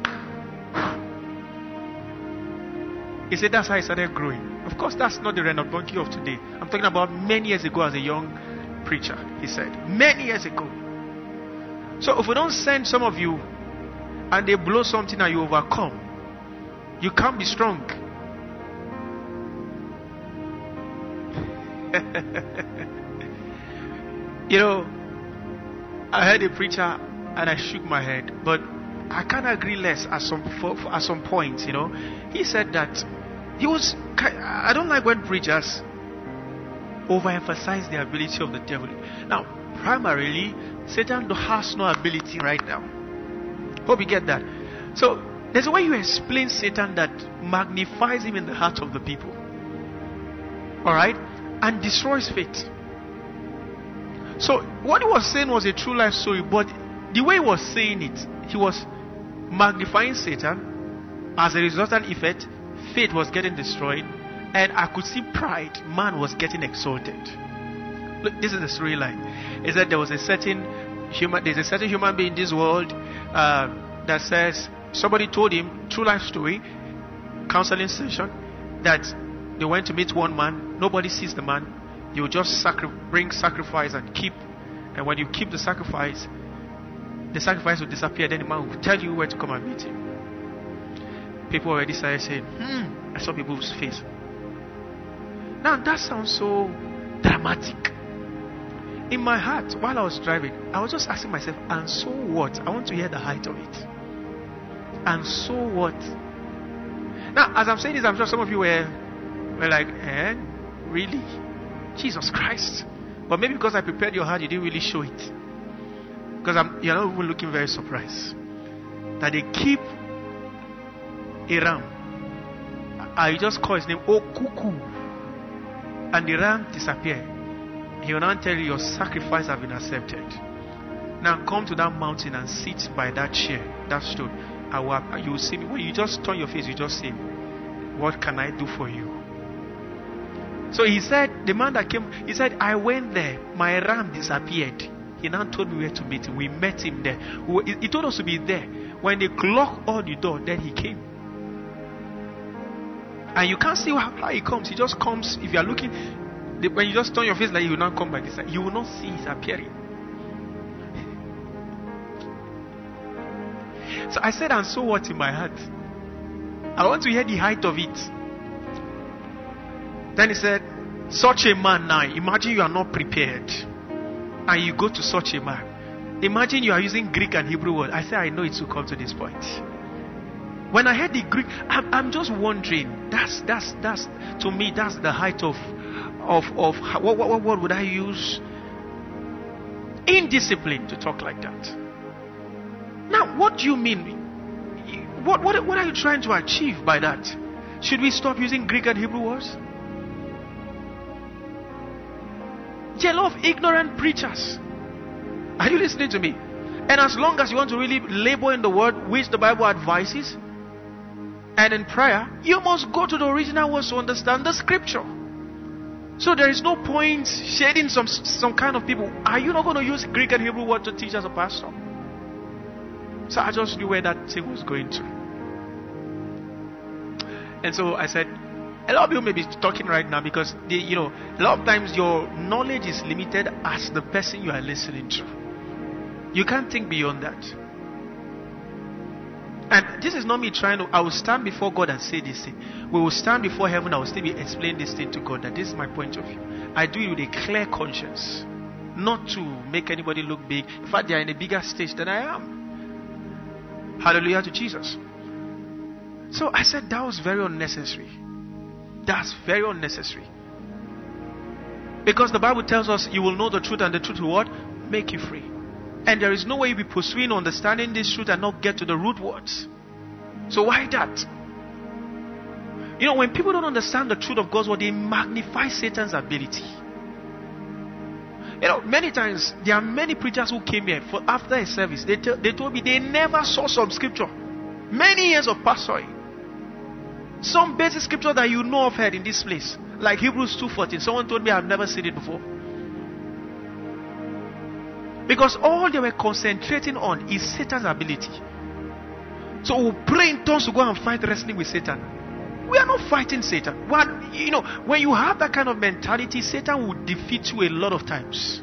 he said that's how he started growing. Of course, that's not the Reinhard Bonnke of today. I'm talking about many years ago as a young preacher, he said. Many years ago. So if we don't send some of you and they blow something and you overcome, you can't be strong. I heard a preacher and I shook my head, but I can't agree less at some point. He said that I don't like when preachers overemphasize the ability of the devil. Now, primarily, Satan has no ability right now. Hope you get that. So there's a way you explain Satan that magnifies him in the heart of the people. Alright? And destroys faith. So what he was saying was a true life story, but the way he was saying it, he was magnifying Satan. As a resultant effect, faith was getting destroyed, and I could see pride. Man was getting exalted. Look, this is the storyline. Is that there's a certain human being in this world that says somebody told him, true life story, counseling session, that they went to meet one man. Nobody sees the man. You just bring sacrifice and keep. And when you keep the sacrifice will disappear. Then the man will tell you where to come and meet him. People already started saying, I saw people's face. Now that sounds so dramatic. In my heart, while I was driving, I was just asking myself, and so what? I want to hear the height of it. and so what? Now, as I'm saying this, I'm sure some of you were like, really? Jesus Christ. But maybe because I prepared your heart, you didn't really show it. Because you're not even looking very surprised. That they keep a ram. I just call his name Okuku. And the ram disappeared. He will now tell you your sacrifice has been accepted. Now come to that mountain and sit by that chair, that stone. You will see me. When you just turn your face, you just say, what can I do for you? So he said, the man that came, he said, I went there. My ram disappeared. He now told me where to meet him. We met him there. He told us to be there. When they locked all the door, then he came. And you can't see how he comes. He just comes. If you are looking, when you just turn your face, like, he will not come by this side. You will not see his appearing. So I said, and so what in my heart? I want to hear the height of it. Then he said, such a man now, imagine you are not prepared. And you go to such a man. Imagine you are using Greek and Hebrew words. I said, I know it will come to this point. When I heard the Greek, I'm just wondering, that's to me, that's the height of what word would I use? Indiscipline to talk like that. Now, what do you mean? What are you trying to achieve by that? Should we stop using Greek and Hebrew words? There are a lot of ignorant preachers. Are you listening to me? And as long as you want to really labor in the word which the Bible advises, and in prayer, you must go to the original words to understand the scripture. So there is no point shading some kind of people. Are you not going to use Greek and Hebrew word to teach as a pastor? So I just knew where that thing was going to. And so I said, a lot of you may be talking right now because a lot of times your knowledge is limited as the person you are listening to. You can't think beyond that. And this is not me I will stand before God and say this thing. We will stand before heaven, I will still explain this thing to God, that this is my point of view. I do it with a clear conscience, not to make anybody look big. In fact, they are in a bigger stage than I am. Hallelujah to Jesus. So I said that was very unnecessary. That's very unnecessary. Because the Bible tells us you will know the truth and the truth will what? Make you free. And there is no way you'll be pursuing understanding this truth and not get to the root words. So why that? When people don't understand the truth of God's word, they magnify Satan's ability. Many times, there are many preachers who came here after a service. They told me they never saw some scripture. Many years of pastoring. Some basic scripture that you know of heard in this place. Like Hebrews 2:14. Someone told me I've never seen it before. Because all they were concentrating on is Satan's ability. So we'll pray in tongues to go and fight wrestling with Satan. We are not fighting Satan. When you have that kind of mentality, Satan will defeat you a lot of times.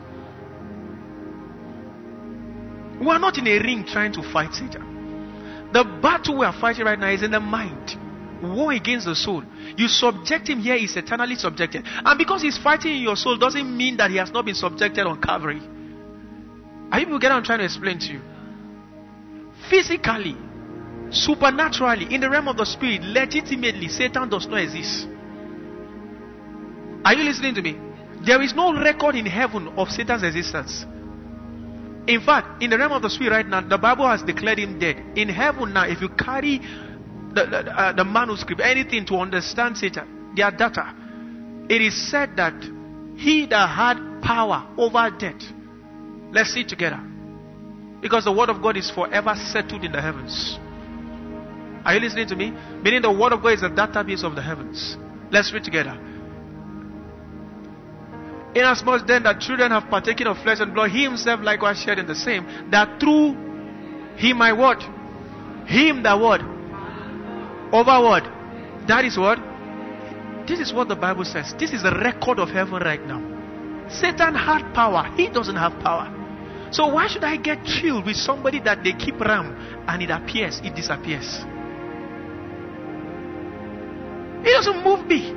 We are not in a ring trying to fight Satan. The battle we are fighting right now is in the mind. War against the soul. You subject him here, he's eternally subjected. And because he's fighting in your soul doesn't mean that he has not been subjected on Calvary. Are you getting what I'm trying to explain to you? Physically, supernaturally, in the realm of the spirit, legitimately, Satan does not exist. Are you listening to me? There is no record in heaven of Satan's existence. In fact, in the realm of the spirit right now, the Bible has declared him dead. In heaven now, if you carry the manuscript, anything to understand Satan, their data, it is said that he that had power over death. Let's see it together. Because the word of God is forever settled in the heavens. Are you listening to me? Meaning the word of God is the database of the heavens. Let's read together. Inasmuch then that children have partaken of flesh and blood, he himself likewise shared in the same, that through him my word, him that word, over what? That is what? This is what the Bible says. This is the record of heaven right now. Satan had power. He doesn't have power. So why should I get thrilled with somebody that they keep ram and it appears, it disappears? It doesn't move me.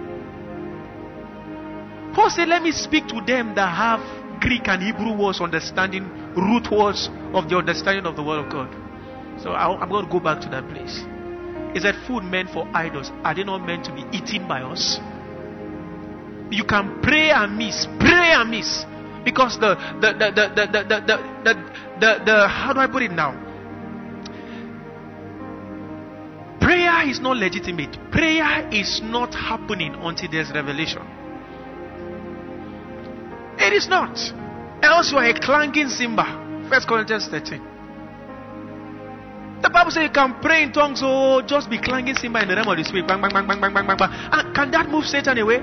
Paul said, let me speak to them that have Greek and Hebrew words understanding, root words of the understanding of the word of God. So I'm going to go back to that place. Is that food meant for idols? Are they not meant to be eaten by us? You can pray and miss, because the how do I put it now? Prayer is not legitimate. Prayer is not happening until there's revelation. It is not. Else you are a clanging cymbal. 1 Corinthians 13. The Bible says you can pray in tongues, or just be clanging cymbal in the realm of the spirit. Bang, bang, bang, bang, bang, bang, bang, bang. And can that move Satan away?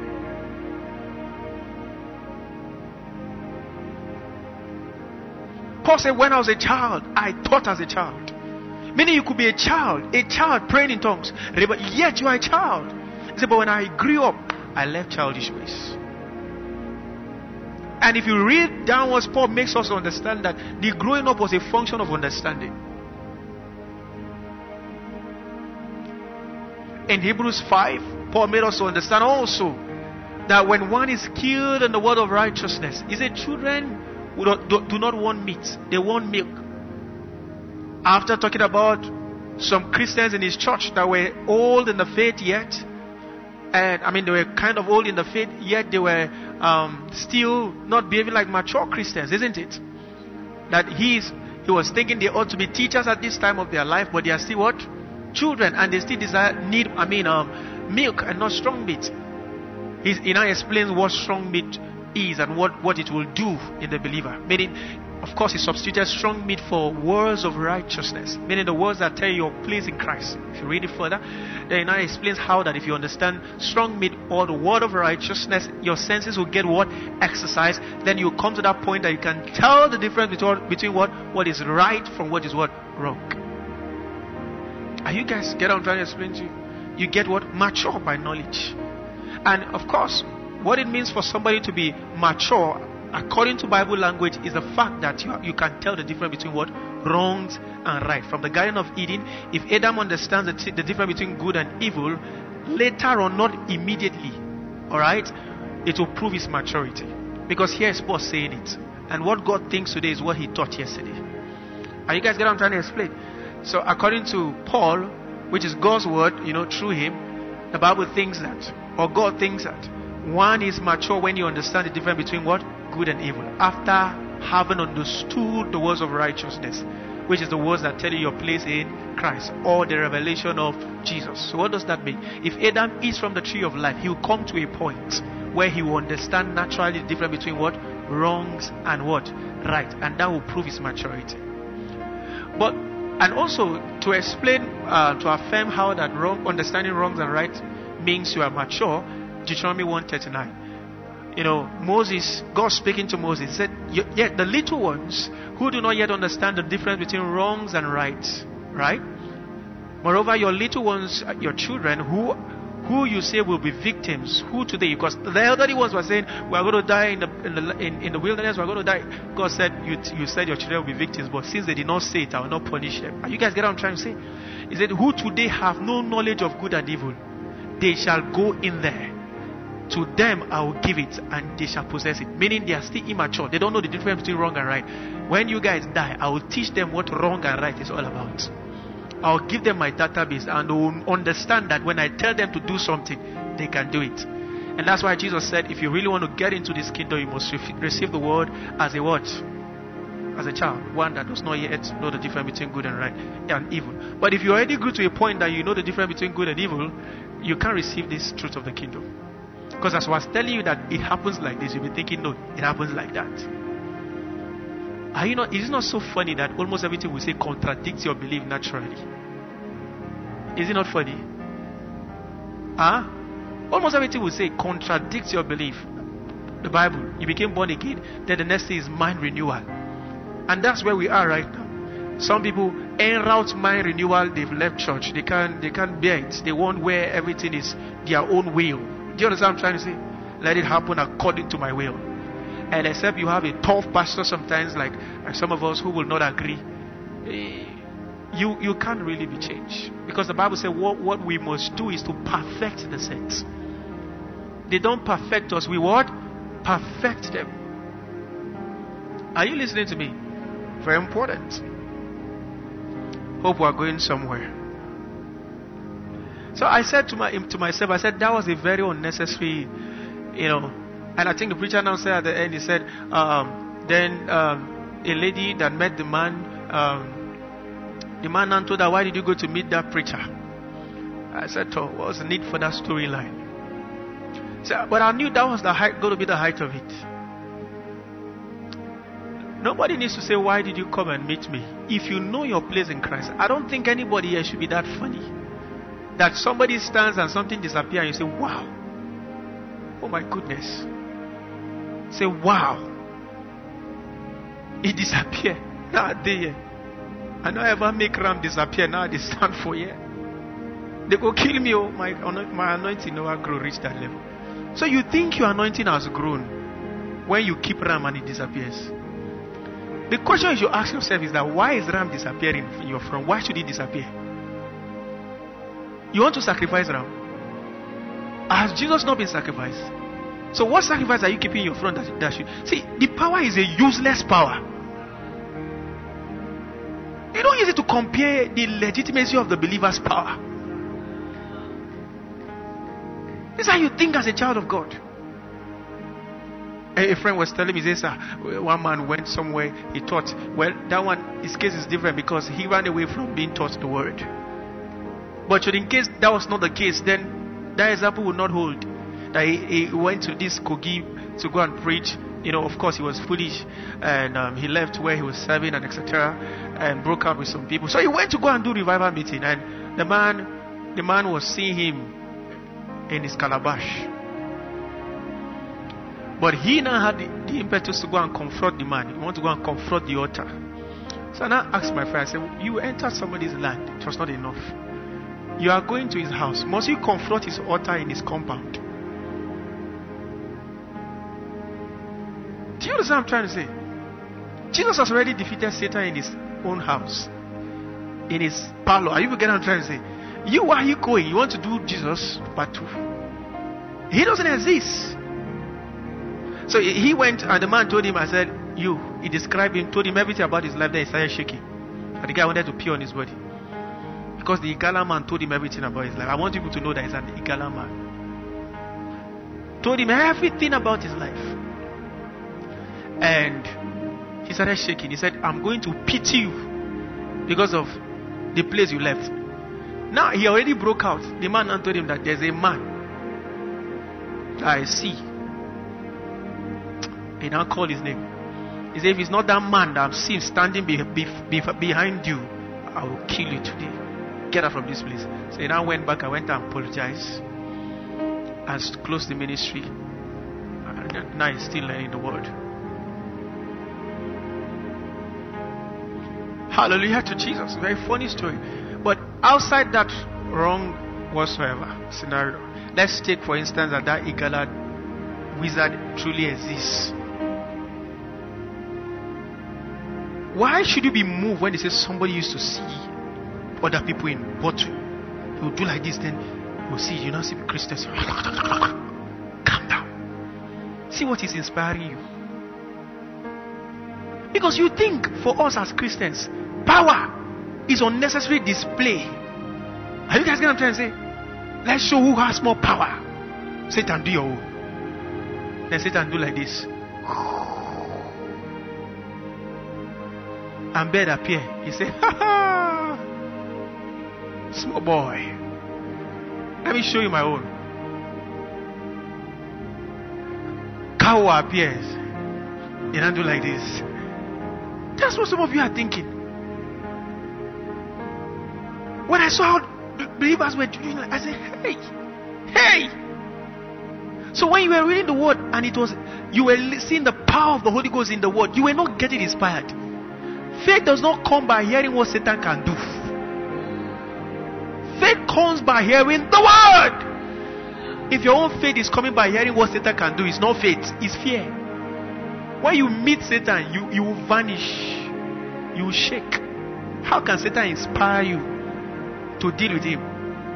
Paul said, when I was a child, I taught as a child. Meaning you could be a child praying in tongues, yet you are a child. He said, but when I grew up, I left childish ways. And if you read downwards, Paul makes us understand that the growing up was a function of understanding. In Hebrews 5, Paul made us to understand also that when one is skilled in the word of righteousness, he said children do not want meat, they want milk. After talking about some Christians in his church that were old in the faith yet, and they were kind of old in the faith, yet they were still not behaving like mature Christians, isn't it? That he was thinking they ought to be teachers at this time of their life, but they are still what? Children, and they still need milk and not strong meat. He now explains what strong meat is and what it will do in the believer. Meaning, of course, he substituted strong meat for words of righteousness, meaning the words that tell you your place in Christ. If you read it further, then he now explains how that if you understand strong meat or the word of righteousness, your senses will get what? Exercise. Then you come to that point that you can tell the difference between what is right from what is what? Wrong. Are you guys get what I'm trying to explain to you? You get what? Mature by knowledge. And of course, what it means for somebody to be mature, according to Bible language, is the fact that you can tell the difference between what? Wrongs and right. From the Garden of Eden, if Adam understands the difference between good and evil, later on, not immediately, alright, it will prove his maturity. Because here is Paul saying it. And what God thinks today is what he taught yesterday. Are you guys get what I'm trying to explain? So according to Paul, which is God's word, through him, the Bible thinks that, or God thinks that, one is mature when you understand the difference between what? Good and evil. After having understood the words of righteousness, which is the words that tell you your place in Christ, or the revelation of Jesus. So what does that mean? If Adam eats from the tree of life, he will come to a point where he will understand naturally the difference between what? Wrongs and what? Right. And that will prove his maturity. And also to explain, to affirm how that understanding wrongs and right means you are mature, Deuteronomy 1:39. Moses, God speaking to Moses, said, yet the little ones who do not yet understand the difference between wrongs and rights, right? Moreover, your little ones, your children, who you say will be victims, who today, because the elderly ones were saying, we are going to die in the wilderness, we are going to die. God said, you said your children will be victims, but since they did not say it, I will not punish them. Are you guys get what I'm trying to say? He said, who today have no knowledge of good and evil, they shall go in there. To them I will give it, and they shall possess it. Meaning they are still immature. They don't know the difference between wrong and right. When you guys die, I will teach them what wrong and right is all about. I'll give them my database, and they will understand that when I tell them to do something, they can do it. And that's why Jesus said, if you really want to get into this kingdom, you must receive the word as a what? As a child. One that does not yet know the difference between good and right and evil. But if you already grew to a point that you know the difference between good and evil, you can't receive this truth of the kingdom. Because as I was telling you that it happens like this, you'll be thinking, no, it happens like that. Is it not so funny that almost everything we say contradicts your belief naturally? Is it not funny? Almost everything we say contradicts your belief. The Bible, you became born again, then the next thing is mind renewal. And that's where we are right now. Some people, en route mind renewal, they've left church. They can't bear it. They want where everything is their own will. Do you understand what I'm trying to say? Let it happen according to my will. And except you have a tough pastor sometimes, like some of us who will not agree, you can't really be changed. Because the Bible says what we must do is to perfect the saints. They don't perfect us, we what? Perfect them. Are you listening to me? Very important. Hope we are going somewhere. So I said to myself, I said that was a very unnecessary, and I think the preacher now said at the end, he said, then a lady that met the man now told her, why did you go to meet that preacher? I said, oh, what was the need for that storyline? So, but I knew that was going to be the height of it. Nobody needs to say, why did you come and meet me? If you know your place in Christ, I don't think anybody here should be that funny. That somebody stands and something disappears and you say, wow. Oh my goodness. Say, wow. It disappeared. Now they here. I don't ever make Ram disappear. Now they stand for here. They go kill me. Oh, my anointing never grow reach that level. So you think your anointing has grown when you keep Ram and it disappears. The question you should ask yourself is that why is Ram disappearing in your front? Why should it disappear? You want to sacrifice Ram? Has Jesus not been sacrificed? So what sacrifice are you keeping in your front that should... See, the power is a useless power. You don't use it to compare the legitimacy of the believer's power. This is how you think as a child of God. A friend was telling me, he said, one man went somewhere, he taught. Well, that one, his case is different because he ran away from being taught the word. But in case that was not the case, then that example would not hold. That he went to this Kogi to go and preach. Of course, he was foolish, and he left where he was serving and etc. and broke up with some people. So he went to go and do revival meeting, and the man was seeing him in his calabash. But he now had the impetus to go and confront the man. He wanted to go and confront the altar. So I now asked my friend, I said, you entered somebody's land. It was not enough. You are going to his house. Must you confront his altar in his compound? Do you understand what I'm trying to say? Jesus has already defeated Satan in his own house. In his parlor. Are you getting what I'm trying to say? Where are you going? You want to do Jesus part 2? He doesn't exist. So he went and the man told him, I said, he described him, told him everything about his life. Then he started shaking. And the guy wanted to pee on his body. Because the Igala man told him everything about his life. I want people to know that he's an Igala man. Told him everything about his life. And he started shaking. He said, I'm going to pity you because of the place you left. Now he already broke out. The man told him that there's a man that I see. He now called his name. He said, if it's not that man that I'm seeing standing behind you, I will kill you today. Get out from this place. So he now went back. I went and apologized and closed the ministry. And now he's still learning the word. Hallelujah to Jesus. Very funny story. But outside that wrong whatsoever scenario, let's take for instance that Igala wizard truly exists. Why should you be moved when they say somebody used to see other people in bottle? He will do like this, then you will see, see Christians. Calm down. See what is inspiring you. Because you think for us as Christians, power is unnecessary display. Are you guys getting what I'm trying to say? Let's show who has more power. Satan, do your own. Then Satan do like this. And bird appear. He said, ha ha, small boy, let me show you my own. Cow appears. He don't do like this. That's what some of you are thinking. When I saw how believers were doing it, I said, hey. So when you were reading the word and you were seeing the power of the Holy Ghost in the word, you were not getting inspired. Faith does not come by hearing what Satan can do. Faith comes by hearing the word. If your own faith is coming by hearing what Satan can do, it's not faith, it's fear. When you meet Satan, you will vanish. You will shake. How can Satan inspire you to deal with him?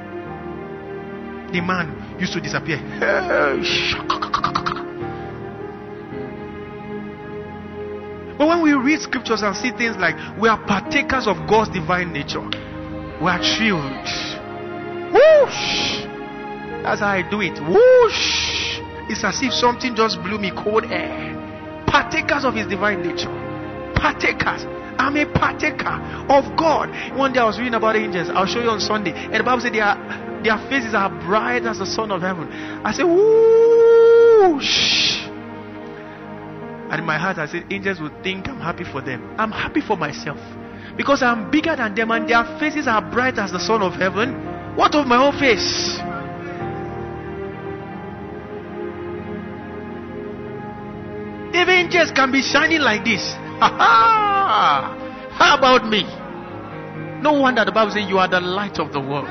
The man used to disappear. But when we read scriptures and see things like we are partakers of God's divine nature, we are thrilled. Whoosh! That's how I do it. Whoosh! It's as if something just blew me cold air. Partakers of His divine nature. Partakers. I'm a partaker of God. One day I was reading about angels. I'll show you on Sunday. And the Bible said their faces are bright as the sun of heaven. I said, whoosh! And in my heart I said, angels would think I'm happy for them. I'm happy for myself. Because I'm bigger than them and their faces are bright as the sun of heaven. What of my own face? If angels can be shining like this, how about me? No wonder the Bible says you are the light of the world.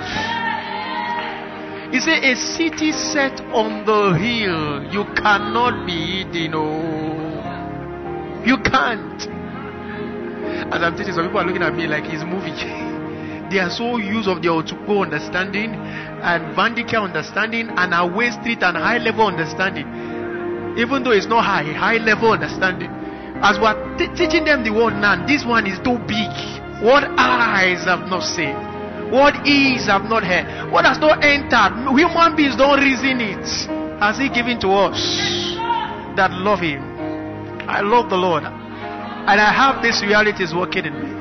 It says a city set on the hill, you cannot be hidden. Oh, you can't. As I'm teaching, some people are looking at me like it's movie. They are so used of their Otukpo understanding and Vandika understanding and Away Street and high level understanding. Even though it's not high level understanding. As we're teaching them the word now, this one is too big. What eyes have not seen, what ears have not heard, what has not entered. Human beings don't reason it. Has He given to us that love Him? I love the Lord, and I have these realities working in me.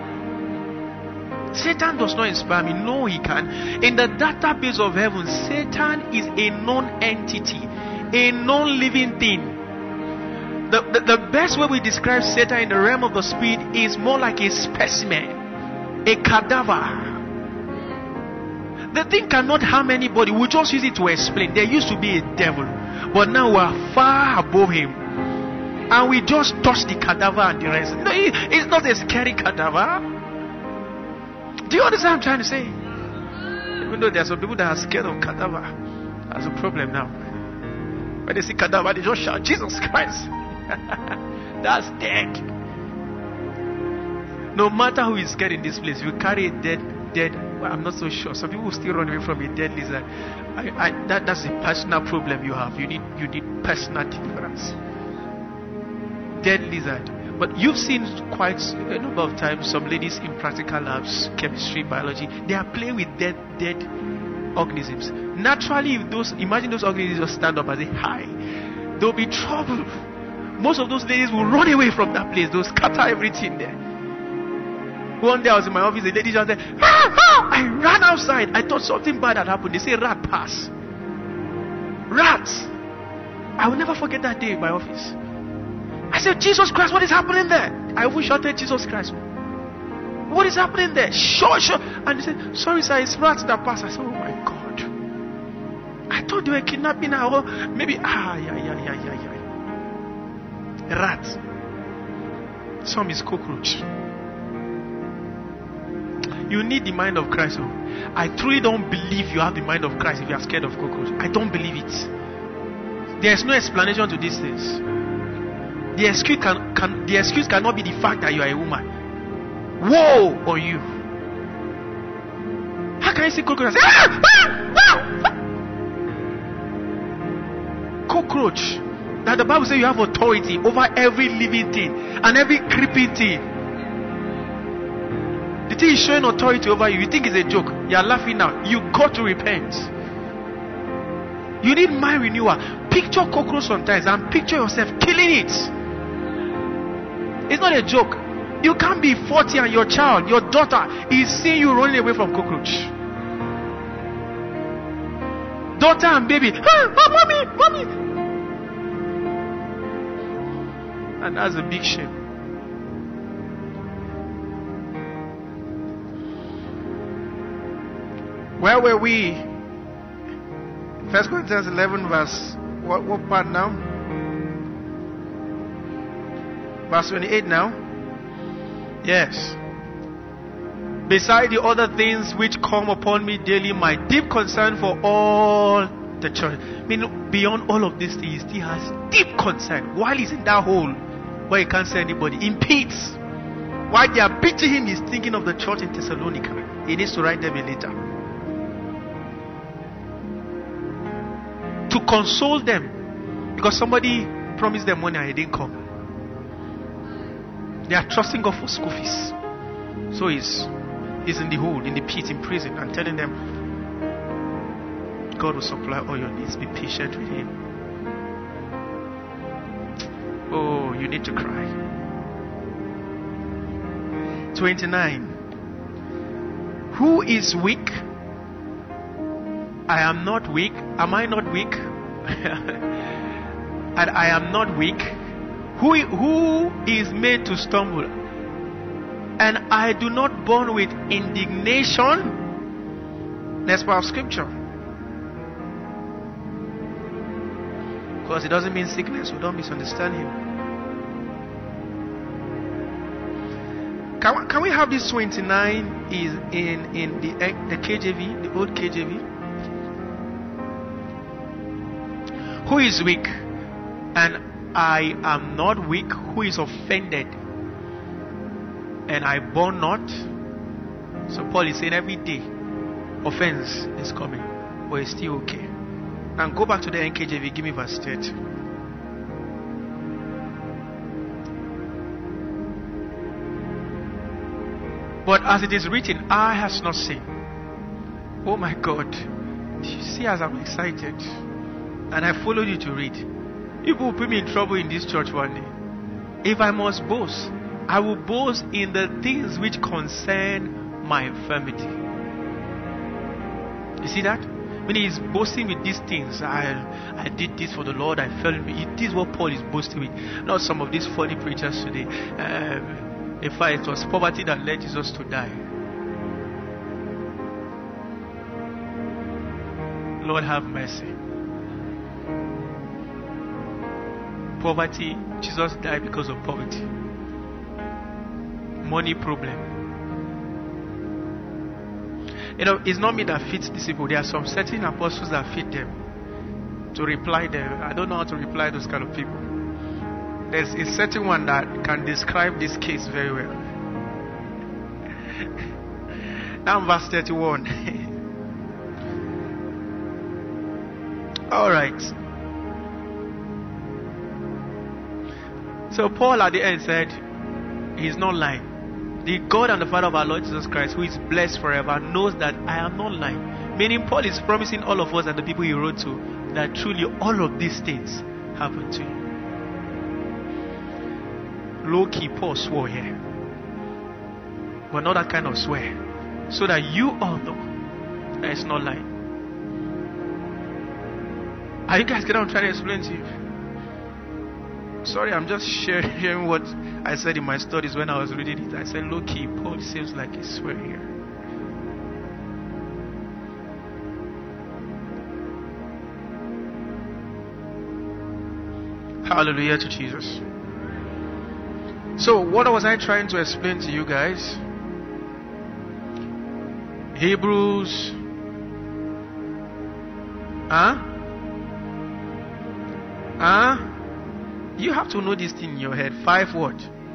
Satan does not inspire me. No, he can. In the database of heaven, Satan is a non-entity, a non-living thing. The best way we describe Satan in the realm of the spirit is more like a specimen, a cadaver. The thing cannot harm anybody. We just use it to explain. There used to be a devil, but now we are far above him, and we just touch the cadaver and the rest. No, it's not a scary cadaver. Do you understand what I'm trying to say? Even though there are some people that are scared of cadaver, that's a problem now. When they see cadaver, they just shout, Jesus Christ. That's dead. No matter who is scared in this place, you carry a dead. Well, I'm not so sure. Some people will still run away from a dead lizard. That's a personal problem you have. You need personal deliverance. Dead lizard. But you've seen quite a number of times some ladies in practical labs, chemistry, biology, they are playing with dead organisms. Naturally, imagine those organisms just stand up and say hi, there'll be trouble. Most of those ladies will run away from that place. They'll scatter everything there. One day I was in my office, the lady just said, I ran outside. I thought something bad had happened. They say rat pass. Rats. I will never forget that day in my office. I said, Jesus Christ, what is happening there? I even shouted, Jesus Christ. What is happening there? Sure. And they said, sorry sir, it's rats that pass. I said, oh my God. I thought they were kidnapping her. Or maybe, rat. Some is cockroach. You need the mind of Christ. I truly don't believe you have the mind of Christ if you are scared of cockroach. I don't believe it. There's no explanation to these things. The excuse cannot be the fact that you are a woman. Woe on you. How can you see cockroach? Cockroach. That the Bible says you have authority over every living thing and every creeping thing. The thing is showing authority over you. You think it's a joke. You are laughing now. You got to repent. You need mind renewal. Picture cockroach sometimes and picture yourself killing it. It's not a joke. You can't be 40 and your child, your daughter, is seeing you running away from cockroach. Daughter and baby, mommy. And that's a big shame. Where were we? 1 Corinthians 11 verse, what part now? Verse 28 now. Yes. Beside the other things which come upon me daily, my deep concern for all the church. I mean, beyond all of these things, he has deep concern. While he's in that hole where he can't see anybody, in peace. While they are beating him, he's thinking of the church in Thessalonica. He needs to write them a letter to console them, because somebody promised them money and he didn't come. They are trusting God for school fees. So he's in the hole, in the pit, in prison, and telling them, God will supply all your needs. Be patient with Him. Oh, you need to cry. 29. Who is weak? I am not weak. Am I not weak? And I am not weak. Who is made to stumble? And I do not burn with indignation. That's part of scripture. Because it doesn't mean sickness, so don't misunderstand him. Can we have this 29 is in the KJV, the old KJV? Who is weak? And I am not weak. Who is offended? And I burn not. So Paul is saying every day offense is coming, but it's still okay. And go back to the NKJV, give me verse 30. But as it is written, eye has not seen. Oh my God. Do you see as I'm excited? And I followed you to read. People will put me in trouble in this church one day. If I must boast, I will boast in the things which concern my infirmity. You see that? When he is boasting with these things, I did this for the Lord, I felt it. This is what Paul is boasting with. Not some of these funny preachers today. In fact, it was poverty that led Jesus to die. Lord have mercy. Poverty, Jesus died because of poverty. Money problem. You know, it's not me that fits these people. There are some certain apostles that fit them. To reply them, I don't know how to reply those kind of people. There's a certain one that can describe this case very well. Now verse 31. Alright. So Paul at the end said, he's not lying. The God and the Father of our Lord Jesus Christ, who is blessed forever, knows that I am not lying. Meaning Paul is promising all of us and the people he wrote to that truly all of these things happen to you. Low-key, Paul swore here. But not that kind of swear. So that you all know that it's not lying. Are you guys getting what I'm trying to explain to you? Sorry, I'm just sharing what I said in my studies when I was reading it. I said, low-key, Paul seems like he's swearing here. Hallelujah to Jesus. So, what was I trying to explain to you guys? Hebrews. You have to know this thing in your head. 5 what?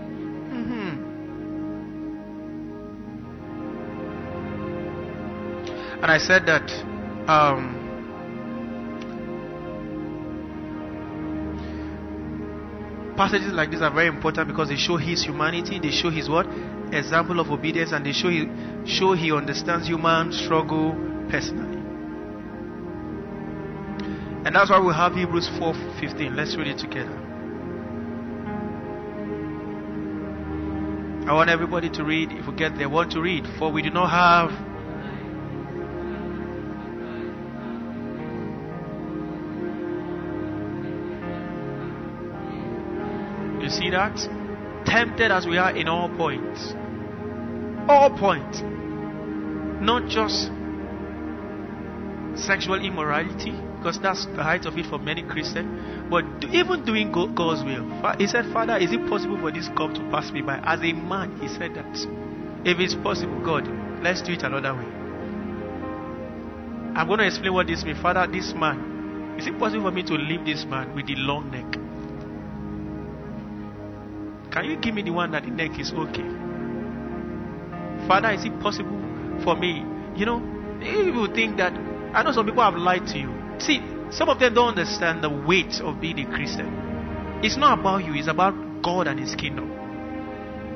And I said that passages like this are very important because they show his humanity, they show his what? Example of obedience, and they show he understands human struggle personally. And that's why we have Hebrews 4:15. Let's read it together. I want everybody to read. If we get there, want to read. For we do not have you see that? Tempted as we are in all points. All points. Not just sexual immorality, because that's the height of it for many Christians, but even doing God's will. He said, Father, is it possible for this cup to pass me by? As a man, he said that. If it's possible, God, let's do it another way. I'm going to explain what this means. Father, this man, is it possible for me to leave this man with the long neck? Can you give me the one that the neck is okay? Father, is it possible for me? You know, people think that, I know some people have lied to you. See, some of them don't understand the weight of being a Christian. It's not about you, it's about God and His kingdom.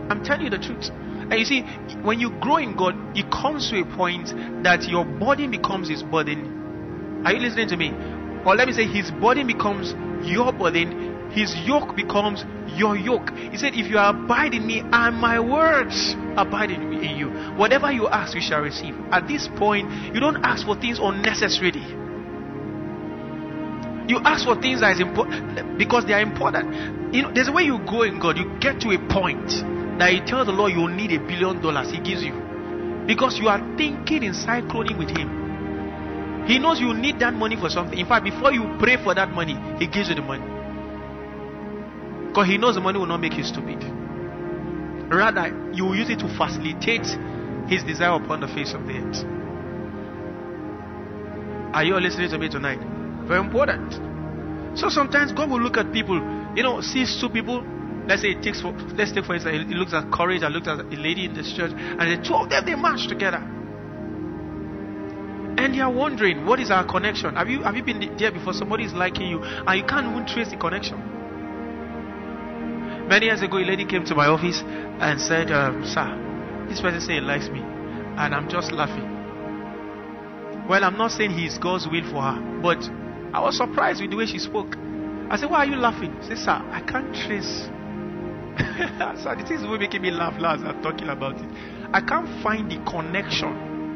I'm telling you the truth. And you see, when you grow in God, it comes to a point that your burden becomes his burden. Are you listening to me? Or let me say, his burden becomes your burden. His yoke becomes your yoke. He said, if you abide in me and my words abide in you, whatever you ask, you shall receive. At this point, you don't ask for things unnecessarily. You ask for things that is important because they are important. You know, there's a way you grow in God. You get to a point that you tell the Lord you need $1 billion. He gives you. Because you are thinking in cycloning with him. He knows you need that money for something. In fact, before you pray for that money, he gives you the money. Because he knows the money will not make you stupid. Rather, you will use it to facilitate his desire upon the face of the earth. Are you all listening to me tonight? Very important. So sometimes God will look at people, sees two people. Let's take for instance, he looks at Courage and looks at a lady in this church, and the two of them, they march together. And you are wondering, what is our connection? Have you been there before? Somebody is liking you and you can't even trace the connection. Many years ago, a lady came to my office and said, sir, this person said he likes me, and I'm just laughing. Well, I'm not saying he's God's will for her, but I was surprised with the way she spoke. I said, why are you laughing? She said, sir, I can't trace. So the things will making me laugh as I'm talking about it. I can't find the connection.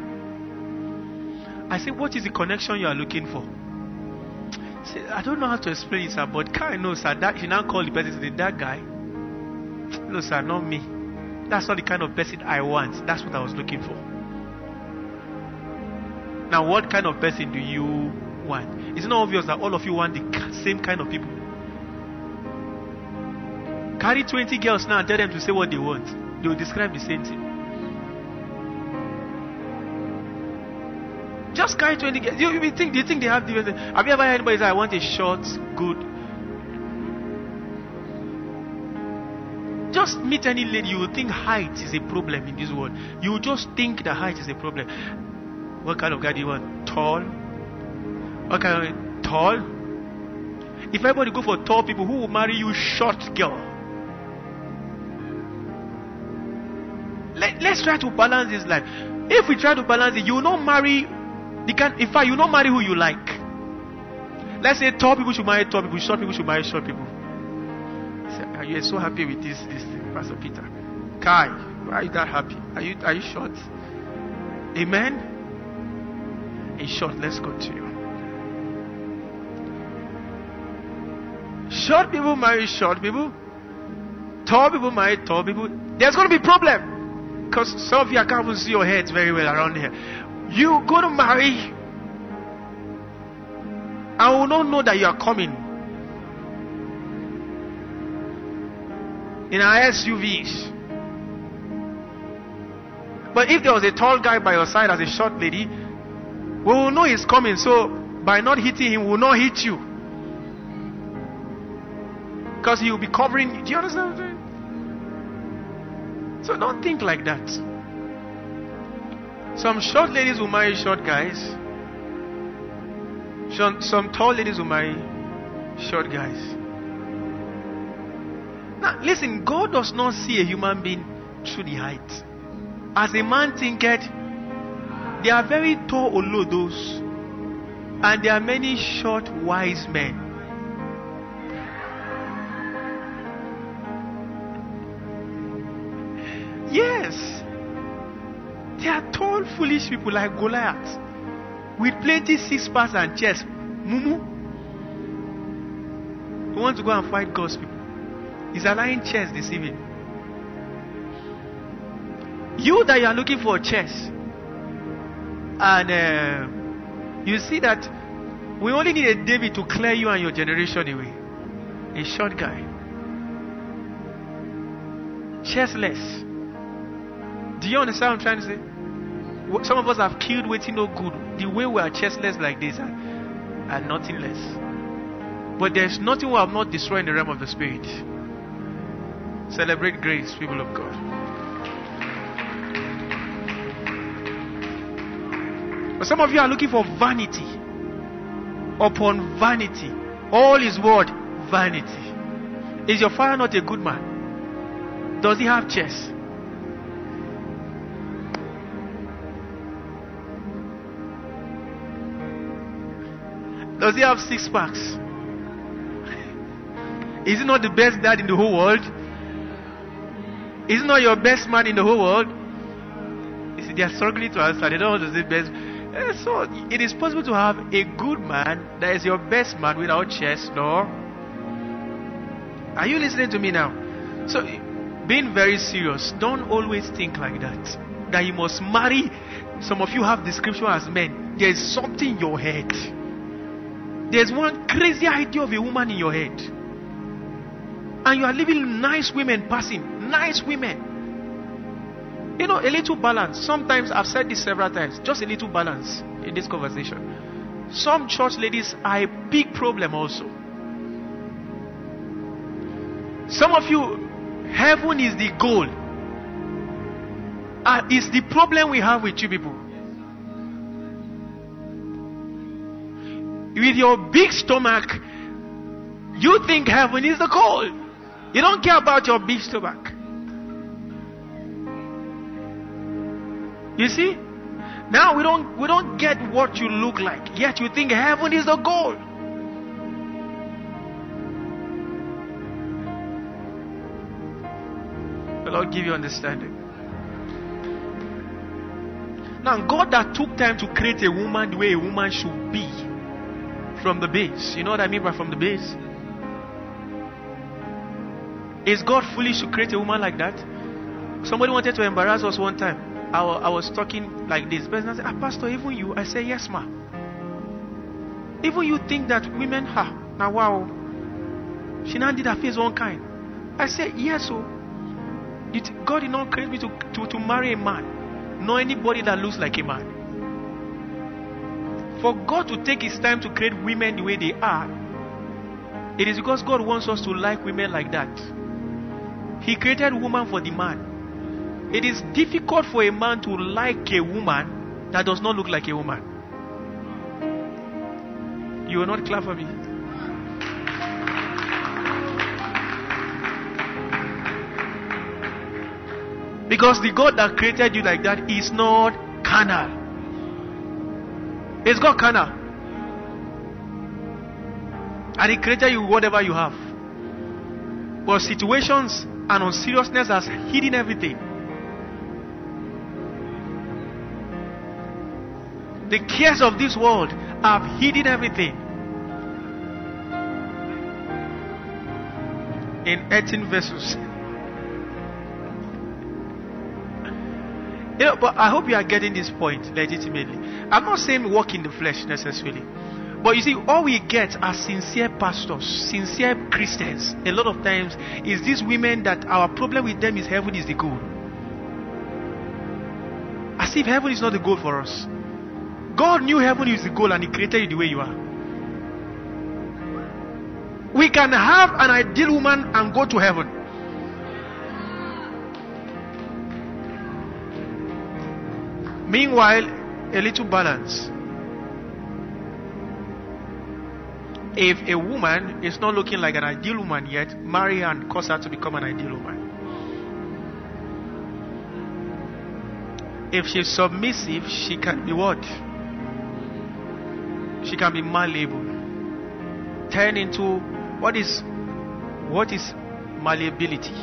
I said, what is the connection you are looking for? She said, I don't know how to explain it, sir, but can't I know, sir? That she now called the person and said, that guy? No, sir, not me. That's not the kind of person I want. That's what I was looking for. Now, what kind of person do you want? It's not obvious that all of you want the same kind of people. Carry 20 girls now and tell them to say what they want. They will describe the same thing. Just carry 20 girls. Do you think they have different? Have you ever heard anybody say, I want a short, good? Just meet any lady, you will think height is a problem in this world. You will just think that height is a problem. What kind of guy do you want? Tall? What kind of tall? If everybody go for tall people, who will marry you short girl? Let's try to balance this life. If we try to balance it, you will not marry in fact, you will not marry who you like. Let's say tall people should marry tall people, short people should marry short people. Are you so happy with this thing, Pastor Peter? Kai, why are you that happy? Are you short? Amen? In short, let's continue. Short people marry short people. Tall people marry tall people. There's going to be a problem. Because some of you, I can't even see your heads very well around here. You're going to marry. I will not know that you are coming. In our SUVs. But if there was a tall guy by your side as a short lady, we will know he's coming. So by not hitting him, we will not hit you. Because he will be covering. Do you understand what I'm saying? So don't think like that. Some short ladies will marry short guys. Some tall ladies will marry short guys. Now listen, God does not see a human being through the height. As a man thinketh, there are very tall olodos, and there are many short wise men. Yes, there are tall, foolish people like Goliath with plenty six-packs and chest. Mumu, who want to go and fight God's people. He's allowing chest deceiving. You that you are looking for a chest, and you see that we only need a David to clear you and your generation away. A short guy, chestless. Do you understand what I'm trying to say? Some of us have killed waiting no good. The way we are chestless like this and nothing less. But there's nothing we have not destroyed in the realm of the spirit. Celebrate grace, people of God. But some of you are looking for vanity upon vanity. All is word, vanity. Is your father not a good man? Does he have chest? Does he have 6 packs? Is he not the best dad in the whole world? Is he not your best man in the whole world? You see, they are struggling to answer. They don't want to say best. So it is possible to have a good man that is your best man without chest, no? Are you listening to me now? So, being very serious, don't always think like that. That you must marry. Some of you have the scripture as men. There is something in your head. There's one crazy idea of a woman in your head. And you are living nice women passing. Nice women. You know, a little balance. Sometimes, I've said this several times, just a little balance in this conversation. Some church ladies are a big problem also. Some of you, heaven is the goal. It's the problem we have with you people. With your big stomach, you think heaven is the goal. You don't care about your big stomach. You see? Now we don't get what you look like, yet you think heaven is the goal. The Lord give you understanding. Now, God that took time to create a woman the way a woman should be from the base. You know what I mean by from the base? Is God foolish to create a woman like that? Somebody wanted to embarrass us one time. I was talking like this. But I said, Pastor, even you? I said, yes, ma. Even you think that women, now wow. She now did her face one kind. I said, yes, so. God did not create me to marry a man, nor anybody that looks like a man. For God to take His time to create women the way they are, it is because God wants us to like women like that. He created woman for the man. It is difficult for a man to like a woman that does not look like a woman. You will not clap for me. Because the God that created you like that is not carnal. It's God carnal. And He created you whatever you have. But situations and unseriousness has hidden everything. The cares of this world have hidden everything. In 18 verses. You know, but I hope you are getting this point legitimately. I'm not saying walk in the flesh necessarily. But you see, all we get are sincere pastors, sincere Christians. A lot of times is these women that our problem with them is heaven is the goal. As if heaven is not the goal for us. God knew heaven is the goal and He created you the way you are. We can have an ideal woman and go to heaven. Meanwhile, a little balance. If a woman is not looking like an ideal woman yet, marry her and cause her to become an ideal woman. If she's submissive, she can be what? She can be malleable. Turn into what is malleability?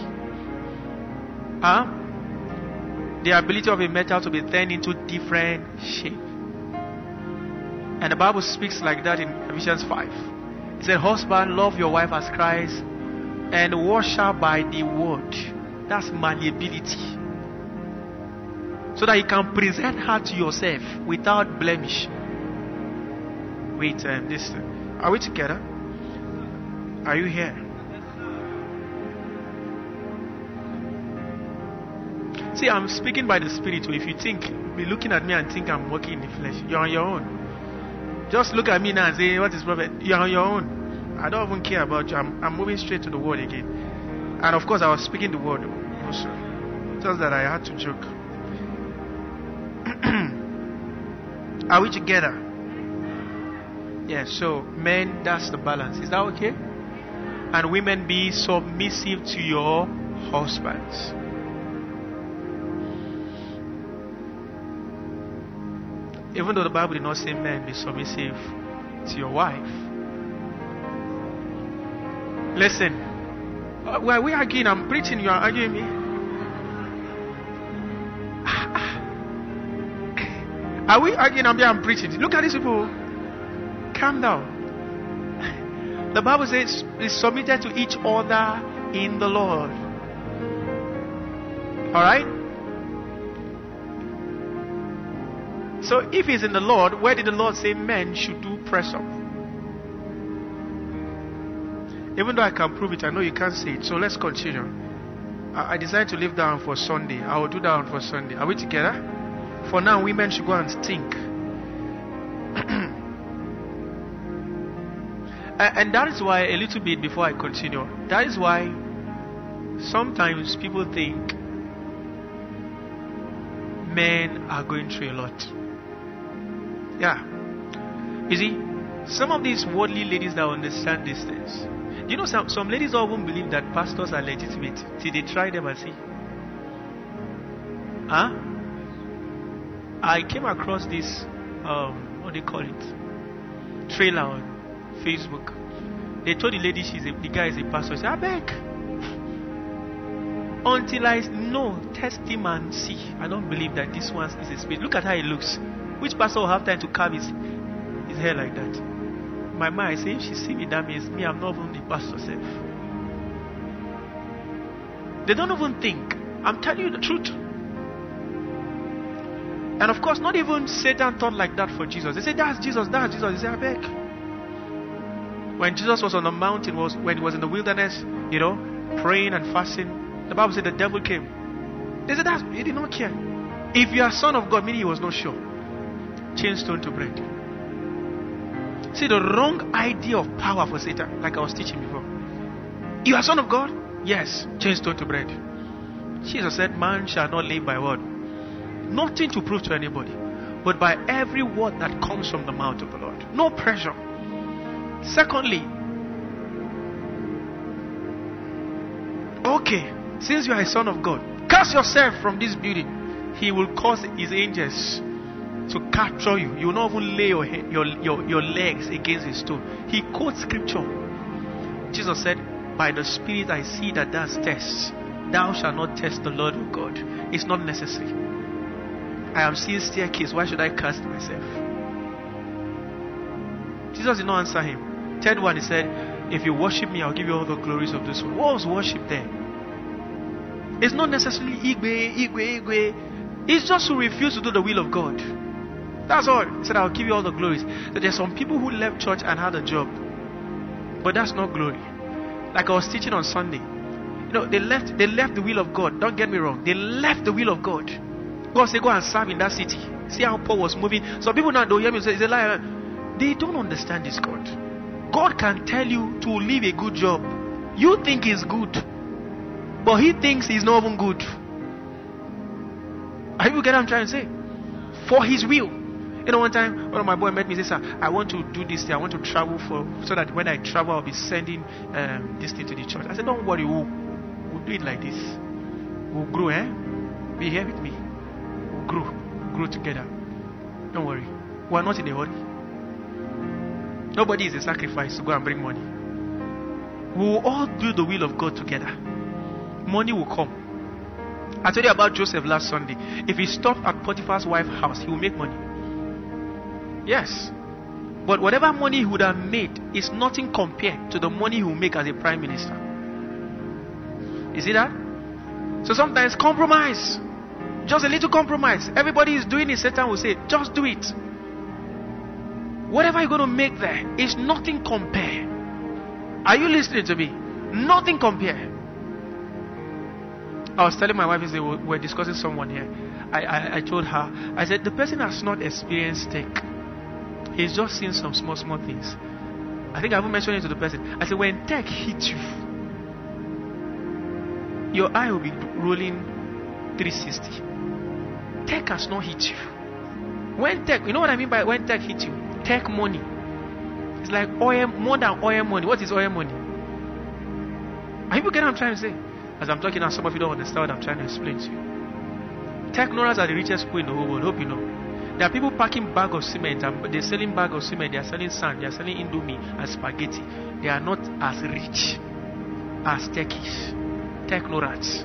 The ability of a metal to be turned into different shape. And the Bible speaks like that in Ephesians 5. It said, husband, love your wife as Christ and wash her by the word. That's malleability. So that you can present her to yourself without blemish. Wait, listen. Are we together? Are you here? See, I'm speaking by the Spirit. So if you be looking at me and think I'm working in the flesh, you're on your own. Just look at me now and say, what is prophet? You're on your own. I don't even care about you. I'm moving straight to the word again. And of course, I was speaking the word also. Just that I had to joke. Are we together? Yes, so men, that's the balance. Is that okay? And women, be submissive to your husbands. Even though the Bible did not say men be submissive to your wife. Listen, why we arguing? I'm preaching, you are arguing me. Are we arguing? I'm preaching. Look at these people. Calm down. The Bible says, be submitted to each other in the Lord. Alright? So if he's in the Lord, where did the Lord say men should do press up? Even though I can prove it, I know you can't say it. So let's continue. I decided to leave that one for Sunday. I will do that one for Sunday. Are we together? For now, women should go and think. And that is why, a little bit before I continue, that is why sometimes people think men are going through a lot. Yeah. You see, some of these worldly ladies that understand these things, you know, some ladies don't even believe that pastors are legitimate till they try them and see. Huh? I came across this, what do you call it? Trailer on Facebook. They told the lady the guy is a pastor. She said, I beg. Until I know, test him and see. I don't believe that this one is a spirit. Look at how he looks. Which pastor will have time to carve his hair like that? My mind, I say, if she see me, that means me, I'm not even the pastor self. They don't even think. I'm telling you the truth. And of course, not even Satan thought like that for Jesus. They said, that's Jesus, that's Jesus. He said, I beg. When Jesus was on the mountain, when he was in the wilderness, you know, praying and fasting, the Bible said the devil came. They said, he did not care. If you are son of God, meaning he was not sure. Change stone to bread. See, the wrong idea of power for Satan, like I was teaching before. You are son of God? Yes. Change stone to bread. Jesus said, man shall not live by word. Nothing to prove to anybody, but by every word that comes from the mouth of the Lord. No pressure. Secondly, okay, since you are a son of God, cast yourself from this building. He will cause his angels to capture you. You will not even lay your legs against a stone. He quotes scripture. Jesus said, by the Spirit I see that thou tests. Thou shalt not test the Lord of God. It's not necessary. I am seeing staircase. Why should I cast myself? Jesus did not answer him. Third one, he said, if you worship me, I'll give you all the glories of this world. What was worship there? It's not necessarily igwe. It's just to refuse to do the will of God. That's all. He said, I'll give you all the glories. So there's some people who left church and had a job, but that's not glory. Like I was teaching on Sunday. You know, they left the will of God. Don't get me wrong. They left the will of God. God said, go and serve in that city. See how Paul was moving. Some people now don't hear me say, it's a lie. They don't understand this God. God can tell you to leave a good job. You think it's good, but he thinks it's not even good. Are you get what I'm trying to say? For his will. You know, one time, one of my boys met me and said, sir, I want to do this thing. I want to travel so that when I travel, I'll be sending this thing to the church. I said, don't worry, we'll do it like this. We'll grow, Be here with me. We'll grow together. Don't worry. We're not in a hurry. Nobody is a sacrifice to go and bring money. We will all do the will of God together. Money will come. I told you about Joseph last Sunday. If he stopped at Potiphar's wife's house, he will make money. Yes. But whatever money he would have made is nothing compared to the money he will make as a prime minister. You see that? So sometimes compromise. Just a little compromise. Everybody is doing it. Satan will say, just do it. Whatever you're going to make there is nothing compared. Are you listening to me? Nothing compared. I was telling my wife, we were discussing someone here. I told her, I said, the person has not experienced tech. He's just seen some small things. I think I haven't mentioned it to the person. I said, when tech hits you, your eye will be rolling 360. Tech has not hit you. When tech, you know what I mean by when tech hits you? Tech money. It's like oil, more than oil money. What is oil money? Are you getting what I'm trying to say? As I'm talking now, some of you don't understand what I'm trying to explain to you. Technorats are the richest people in the whole world. Hope you know. There are people packing bag of cement, and they're selling bag of cement, they are selling sand, they are selling indomie and spaghetti. They are not as rich as techies, technorats.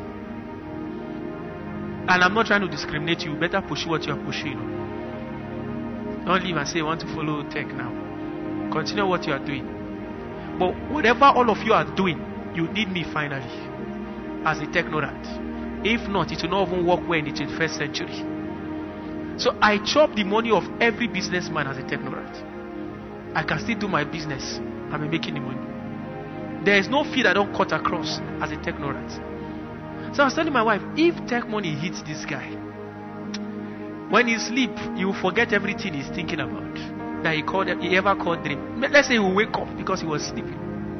And I'm not trying to discriminate you. Better pursue what you are pursuing. Don't leave and say you want to follow tech now. Continue what you are doing. But whatever all of you are doing, you need me finally as a technorat. If not, it will not even work well in the 21st century. So I chop the money of every businessman as a technorat. I can still do my business and be making the money. There is no fee that I don't cut across as a technorat. So I was telling my wife, if tech money hits this guy, when he sleep, he will forget everything he's thinking about that he ever called dream. Let's say he will wake up because he was sleeping.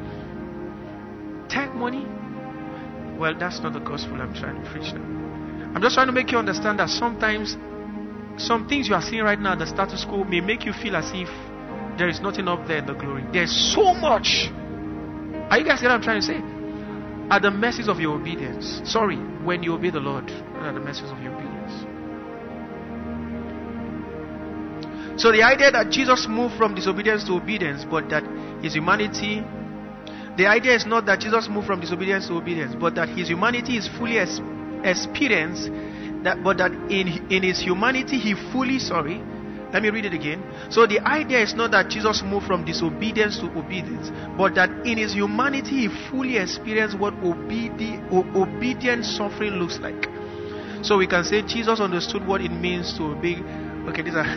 Tech money? Well, that's not the gospel I'm trying to preach now. I'm just trying to make you understand that sometimes some things you are seeing right now, the status quo, may make you feel as if there is nothing up there in the glory. There's so much. Are you guys getting what I'm trying to say? At the mercies of your obedience. Sorry, when you obey the Lord, at the mercies of your obedience. So the idea that Jesus moved from disobedience to obedience, but that his humanity, the idea is not that Jesus moved from disobedience to obedience, but that his humanity is fully experienced, but that in his humanity he fully, let me read it again. So the idea is not that Jesus moved from disobedience to obedience, but that in his humanity he fully experienced what obedient suffering looks like. So we can say Jesus understood what it means to obey. Okay, these are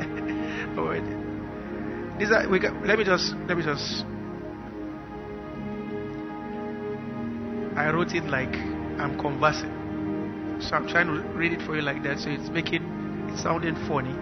let me just I wrote it like I'm conversing, so I'm trying to read it for you like that, so it's sounding funny.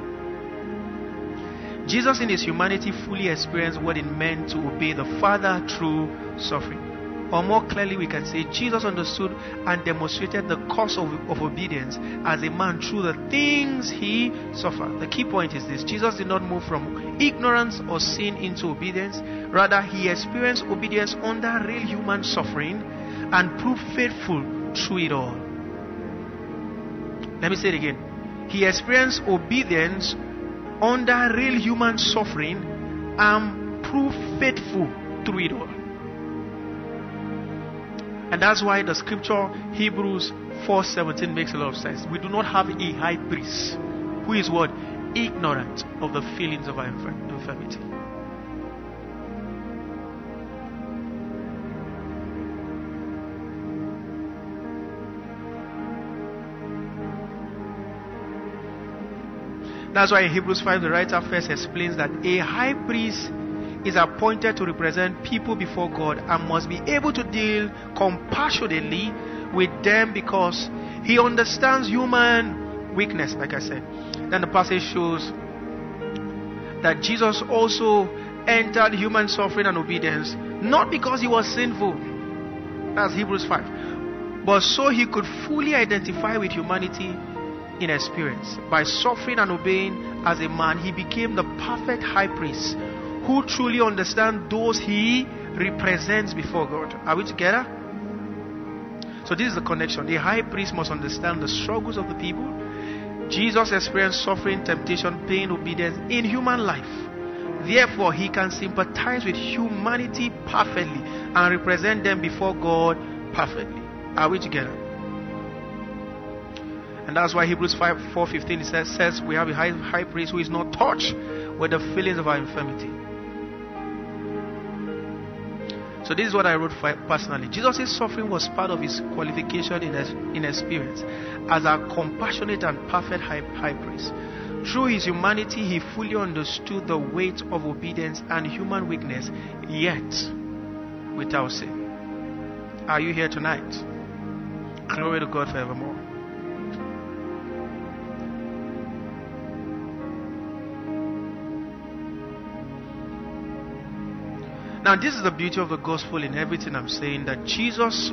Jesus in his humanity fully experienced what it meant to obey the Father through suffering. Or more clearly, we can say Jesus understood and demonstrated the cost of obedience as a man through the things he suffered. The key point is this: Jesus did not move from ignorance or sin into obedience. Rather, he experienced obedience under real human suffering and proved faithful through it all. Let me say it again. He experienced obedience under real human suffering and proved faithful through it all. And that's why the scripture Hebrews 4:17 makes a lot of sense. We do not have a high priest who is what? Ignorant of the feelings of our infirmity. That's why in Hebrews 5 the writer first explains that a high priest is appointed to represent people before God and must be able to deal compassionately with them because he understands human weakness, like I said. Then the passage shows that Jesus also entered human suffering and obedience, not because he was sinful, that's Hebrews 5, but so he could fully identify with humanity in experience. By suffering and obeying as a man, he became the perfect high priest who truly understands those he represents before God. Are we together? So this is the connection. The high priest must understand the struggles of the people. Jesus experienced suffering, temptation, pain, obedience in human life. Therefore, he can sympathize with humanity perfectly and represent them before God perfectly. Are we together? And that's why Hebrews 4:15 says we have a high priest who is not touched with the feelings of our infirmity. So this is what I wrote personally. Jesus' suffering was part of his qualification in experience as a compassionate and perfect high priest. Through his humanity, he fully understood the weight of obedience and human weakness, yet without sin. Are you here tonight? Glory to God forevermore. Now, this is the beauty of the gospel in everything I'm saying, that Jesus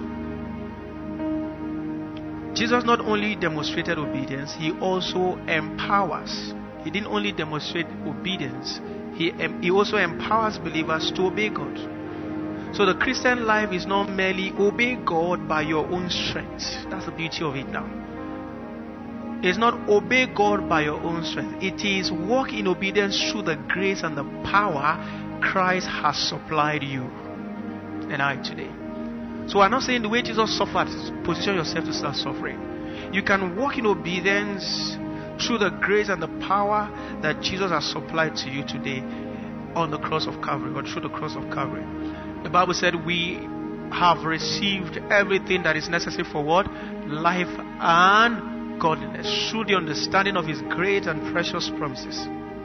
not only demonstrated obedience, he also empowers. He didn't only demonstrate obedience, he also empowers believers to obey God. So the Christian life is not merely obey God by your own strength. That's the beauty of it now. It's not obey God by your own strength. It is walk in obedience through the grace and the power Christ has supplied you and I today. So I'm not saying the way Jesus suffered, position yourself to start suffering. You can walk in obedience through the grace and the power that Jesus has supplied to you today on the cross of Calvary, or through the cross of Calvary. The Bible said we have received everything that is necessary for what? Life and godliness, through the understanding of His great and precious promises.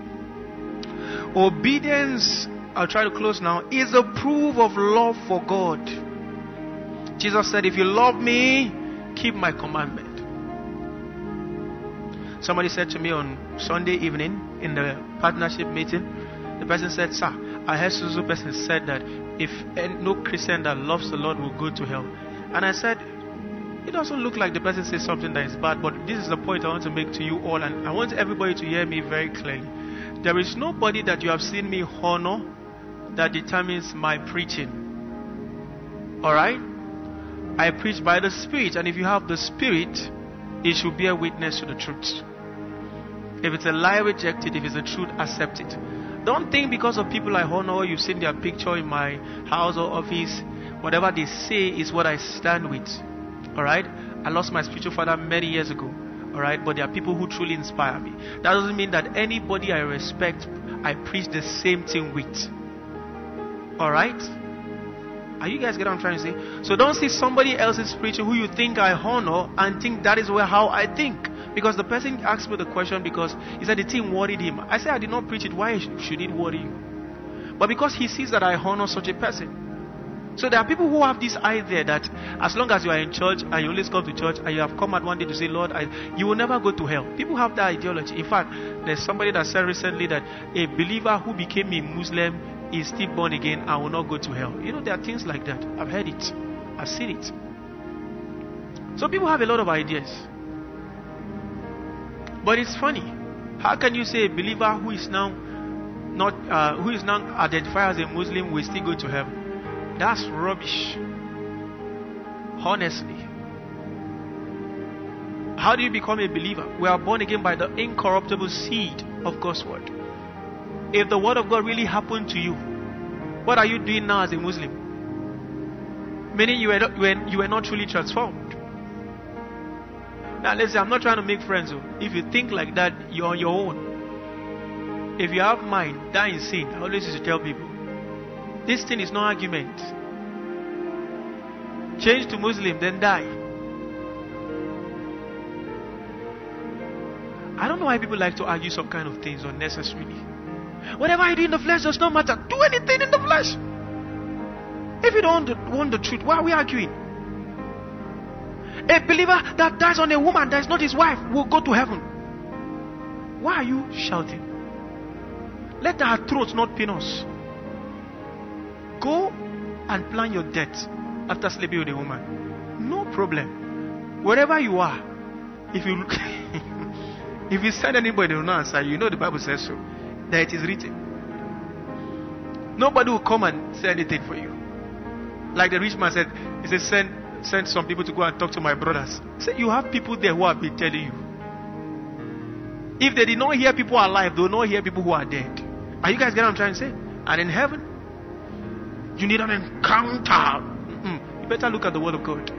Obedience, I'll try to close now, is a proof of love for God. Jesus said, if you love me, keep my commandment. Somebody said to me on Sunday evening in the partnership meeting, the person said, sir, I heard so person said that if no Christian that loves the Lord will go to hell. And I said, it doesn't look like the person says something that is bad, but this is the point I want to make to you all, and I want everybody to hear me very clearly. There is nobody that you have seen me honor that determines my preaching. Alright? I preach by the Spirit, and if you have the Spirit, it should bear witness to the truth. If it's a lie, reject it. If it's a truth, accept it. Don't think because of people I honor, you've seen their picture in my house or office, whatever they say is what I stand with. Alright? I lost my spiritual father many years ago. Alright? But there are people who truly inspire me. That doesn't mean that anybody I respect, I preach the same thing with. Alright? Are you guys getting what I'm trying to say? So don't see somebody else's preaching who you think I honor and think that is how I think. Because the person asked me the question because he said the thing worried him. I said I did not preach it. Why should it worry you? But because he sees that I honor such a person. So there are people who have this idea that as long as you are in church and you always come to church and you have come at one day to say, Lord, you will never go to hell. People have that ideology. In fact, there's somebody that said recently that a believer who became a Muslim is still born again and will not go to hell. You know, there are things like that. I've heard it. I've seen it. So people have a lot of ideas. But it's funny. How can you say a believer who is now identified as a Muslim will still go to heaven? That's rubbish. Honestly. How do you become a believer? We are born again by the incorruptible seed of God's word. If the word of God really happened to you, what are you doing now as a Muslim? Meaning you were not truly transformed. Now listen, I'm not trying to make friends. If you think like that, you're on your own. If you have mind, die in sin. I always used to tell people, this thing is no argument. Change to Muslim, then die. I don't know why people like to argue some kind of things unnecessarily. Whatever I do in the flesh does not matter. Do anything in the flesh. If you don't want the truth, why are we arguing? A believer that dies on a woman that is not his wife will go to heaven. Why are you shouting? Let her throat not pain us. Go and plan your death after sleeping with a woman. No problem. Wherever you are, if you if you send anybody to answer, you know the Bible says so. That it is written. Nobody will come and say anything for you. Like the rich man said, he said, send some people to go and talk to my brothers. Say, you have people there who have been telling you. If they did not hear people alive, they will not hear people who are dead. Are you guys getting what I'm trying to say? And in heaven, you need an encounter. You better look at the word of God.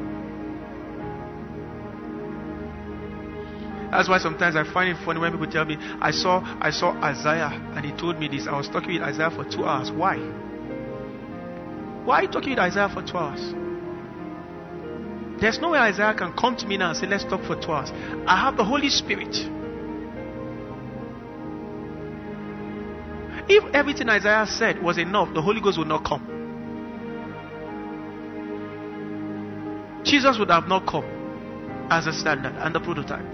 That's why sometimes I find it funny when people tell me, I saw Isaiah and he told me this. I was talking with Isaiah for 2 hours. Why? Why are you talking with Isaiah for 2 hours? There's no way Isaiah can come to me now and say, let's talk for 2 hours. I have the Holy Spirit. If everything Isaiah said was enough, the Holy Ghost would not come. Jesus would have not come as a standard and the prototype.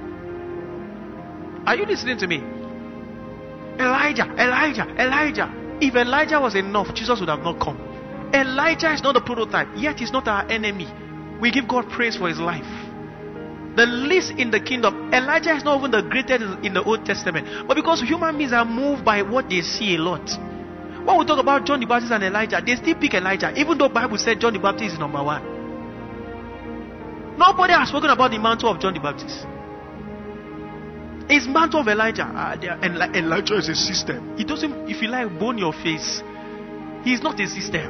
Are you listening to me? Elijah. If Elijah was enough, Jesus would have not come. Elijah is not the prototype, yet he's not our enemy. We give God praise for his life. The least in the kingdom. Elijah is not even the greatest in the Old Testament. But because human beings are moved by what they see a lot. When we talk about John the Baptist and Elijah, they still pick Elijah, even though the Bible said John the Baptist is number one. Nobody has spoken about the mantle of John the Baptist. It's mantle of Elijah. Elijah is a system. It doesn't, if you like, bone your face. He is not a system.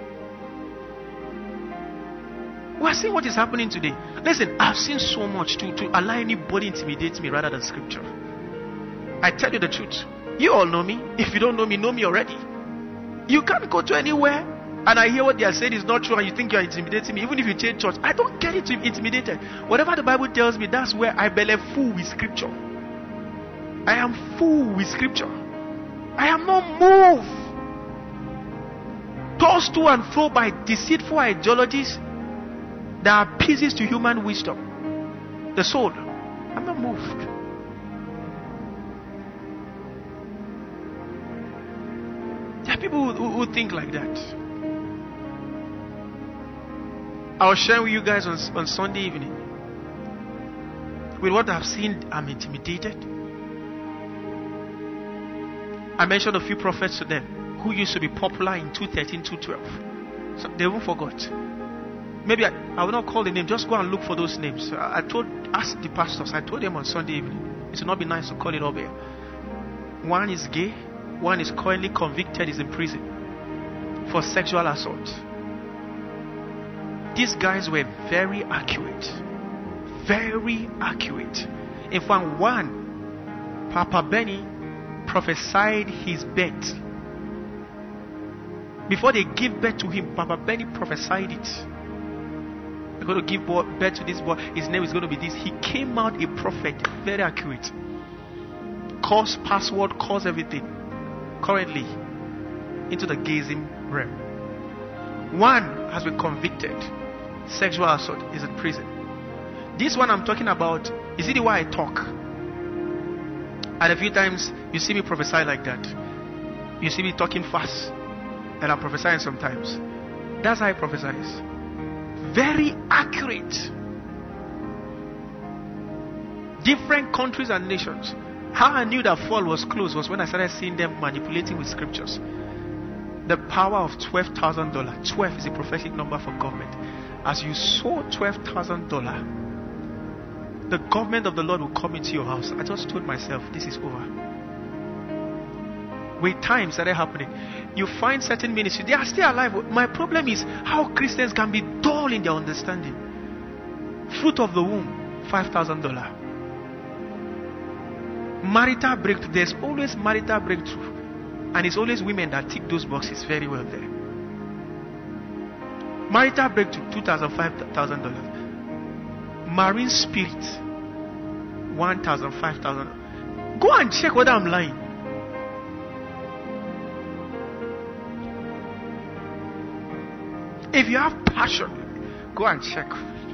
We are seeing what is happening today. Listen, I've seen so much to allow anybody intimidate me rather than scripture. I tell you the truth. You all know me. If you don't know me already. You can't go to anywhere and I hear what they are saying is not true and you think you are intimidating me. Even if you change church, I don't get it intimidated. Whatever the Bible tells me, that's where I believe full with scripture. I am full with scripture. I am not moved, tossed to and fro by deceitful ideologies that are pieces to human wisdom. The soul. I'm not moved. There are people who think like that. I was sharing with you guys on Sunday evening. With what I've seen, I'm intimidated. I mentioned a few prophets to them who used to be popular in 213, 212. So they even forgot. Maybe I will not call the name. Just go and look for those names. Ask the pastors. I told them on Sunday evening. It would not be nice to call it up here. One is gay. One is currently convicted, is in prison for sexual assault. These guys were very accurate. Very accurate. In fact, one, Papa Benny prophesied his birth. Before they give birth to him, Papa Benny prophesied it. They're going to give birth to this boy. His name is going to be this. He came out a prophet, very accurate. Calls password, calls everything. Currently into the gazing realm. One has been convicted. Sexual assault, is in prison. This one I'm talking about, you see the way I talk. And a few times you see me prophesy like that. You see me talking fast. And I'm prophesying sometimes. That's how I prophesy. Very accurate. Different countries and nations. How I knew that fall was close was when I started seeing them manipulating with scriptures. The power of $12,000. 12 is a prophetic number for government. As you sow $12,000, the government of the Lord will come into your house. I just told myself, this is over. With time started happening. You find certain ministries, they are still alive. My problem is how Christians can be dull in their understanding. Fruit of the womb, $5,000. Marital breakthrough. There's always marital breakthrough. And it's always women that tick those boxes very well there. Marital breakthrough, $2,000, $5,000. Marine spirit, $1,000, $5,000. Go and check whether I'm lying. If you have passion, go and check.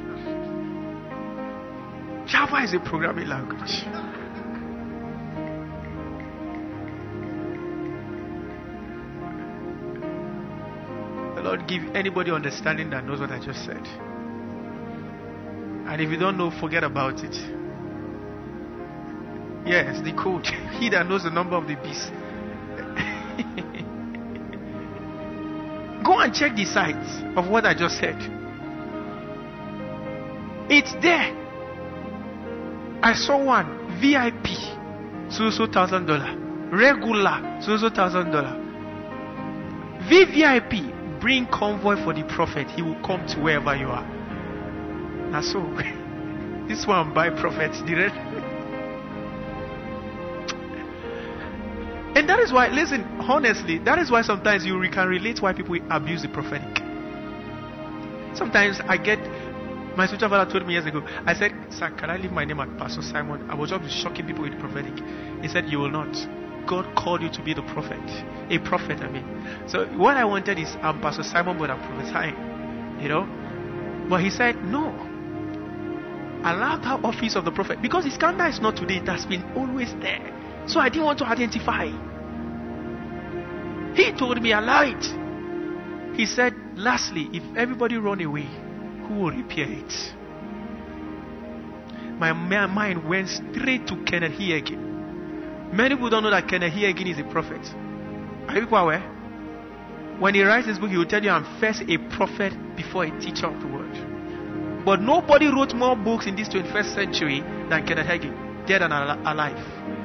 Java is a programming language. Lord, give anybody understanding that knows what I just said. And if you don't know, forget about it. Yes, the code. He that knows the number of the beast. Go and check the sites of what I just said. It's there. I saw one VIP, so $1,000. Regular, so $1,000. VVIP. Bring convoy for the prophet. He will come to wherever you are. Now so, this one by prophets direct. And that is why, listen, honestly, that is why sometimes you can relate why people abuse the prophetic. Sometimes I get, my spiritual father told me years ago, I said, sir, can I leave my name at Pastor Simon? I was just shocking people with the prophetic. He said, you will not. God called you to be the prophet. A prophet, I mean. So what I wanted is, I'm Pastor Simon, but I'm prophesying. You know? But he said, no. Allow that office of the prophet. Because his scandal is not today. It has been always there. So I didn't want to identify. He told me, allow it. He said, lastly, if everybody run away, who will repair it? My mind went straight to Kenneth Hagin. Many people don't know that Kenneth Hagin is a prophet. Are you people aware? When he writes his book, he will tell you, I'm first a prophet before a teacher of the word. But nobody wrote more books in this 21st century than Kenneth Hagin, dead and alive.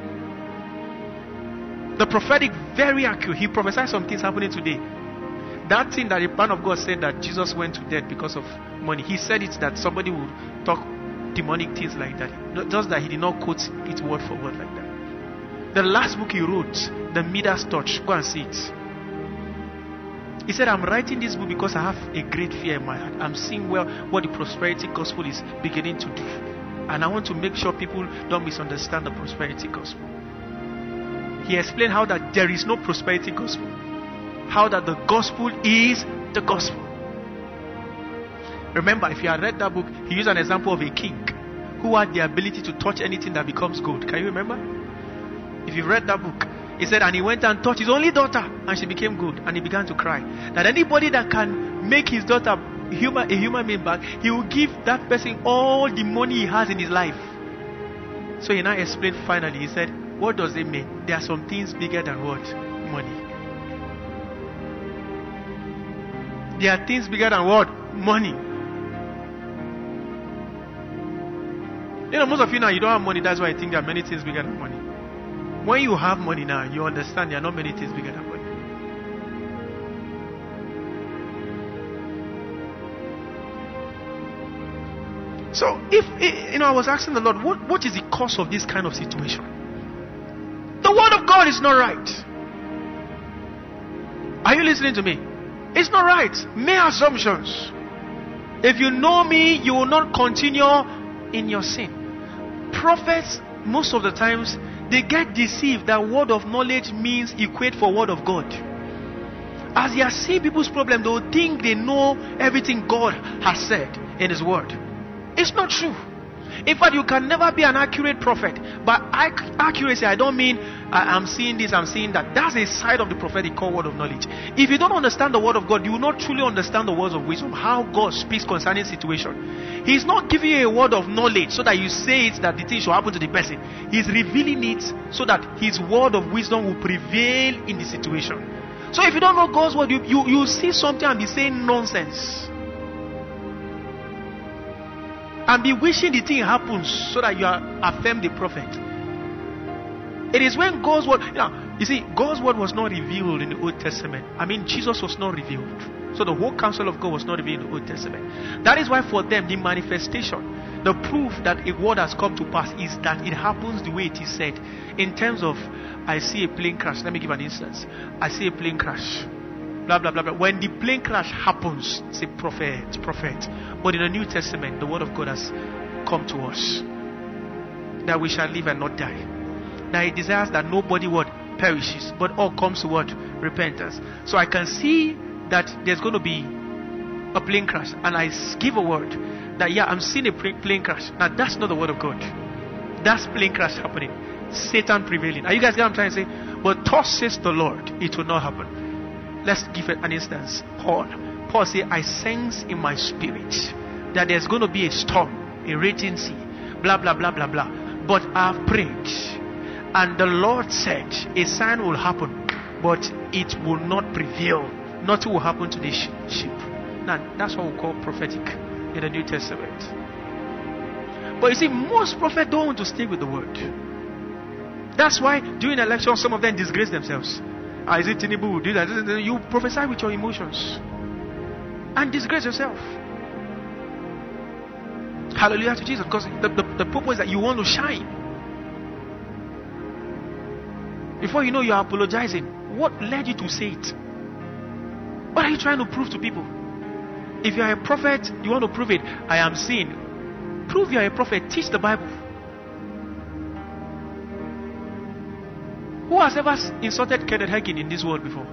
The prophetic, very accurate. He prophesied some things happening today. That thing that the man of God said that Jesus went to death because of money, he said it that somebody would talk demonic things like that. Just that he did not quote it word for word like that. The last book he wrote, The Midas Touch, go and see it. He said, I'm writing this book because I have a great fear in my heart. I'm seeing well what the prosperity gospel is beginning to do. And I want to make sure people don't misunderstand the prosperity gospel. He explained how that there is no prosperity gospel. How that the gospel is the gospel. Remember, if you had read that book, he used an example of a king who had the ability to touch anything that becomes gold. Can you remember? If you've read that book, he said, and he went and touched his only daughter, and she became good, and he began to cry. That anybody that can make his daughter a human being back, he will give that person all the money he has in his life. So he now explained finally, he said, what does it mean? There are some things bigger than what? Money. There are things bigger than what? Money. You know, most of you now, you don't have money, that's why I think there are many things bigger than money. When you have money now, you understand there are not many things bigger than money. So, I was asking the Lord, what is the cause of this kind of situation? The word of God is not right. Are you listening to me? It's not right. Mere assumptions. If you know me, you will not continue in your sin. Prophets, most of the times, they get deceived that word of knowledge means equate for word of God. As they are seeing people's problem, they will think they know everything God has said in His word. It's not true. In fact, you can never be an accurate prophet. By accuracy, I don't mean I'm seeing this, I'm seeing that. That's a side of the prophetic called word of knowledge. If you don't understand the word of God, you will not truly understand the words of wisdom, how God speaks concerning situation. He's not giving you a word of knowledge so that you say it that the thing should happen to the person. He's revealing it so that His word of wisdom will prevail in the situation. So if you don't know God's word, you see something and be saying nonsense. And be wishing the thing happens so that you affirm the prophet. It is when God's word, you see, God's word was not revealed in the Old Testament. I mean, Jesus was not revealed. So the whole counsel of God was not revealed in the Old Testament. That is why for them, the manifestation, the proof that a word has come to pass is that it happens the way it is said. In terms of, I see a plane crash. Let me give an instance. I see a plane crash. Blah, blah, blah, blah. When the plane crash happens, it's a prophet. But in the New Testament, the word of God has come to us. That we shall live and not die. That He desires that nobody perishes, but all comes to what? Repentance. So I can see that there's going to be a plane crash, and I give a word that I'm seeing a plane crash. Now that's not the word of God. That's plane crash happening. Satan prevailing. Are you guys getting what I'm trying to say? But thus says the Lord, it will not happen. Let's give an instance. Paul said, I sense in my spirit that there's going to be a storm, a raging sea, blah, blah, blah, blah, blah. But I've prayed, and the Lord said, a sign will happen, but it will not prevail. Nothing will happen to this ship. Now, that's what we call prophetic in the New Testament. But you see, most prophets don't want to stick with the word. That's why during election, some of them disgrace themselves. Is it Tinubu who do that? You prophesy with your emotions and disgrace yourself. Hallelujah to Jesus. Because the purpose is that you want to shine. Before you know, you are apologizing. What led you to say it? What are you trying to prove to people? If you are a prophet, you want to prove it. I am seeing. Prove you are a prophet. Teach the Bible. Who has ever insulted Kenneth Hagin in this world before?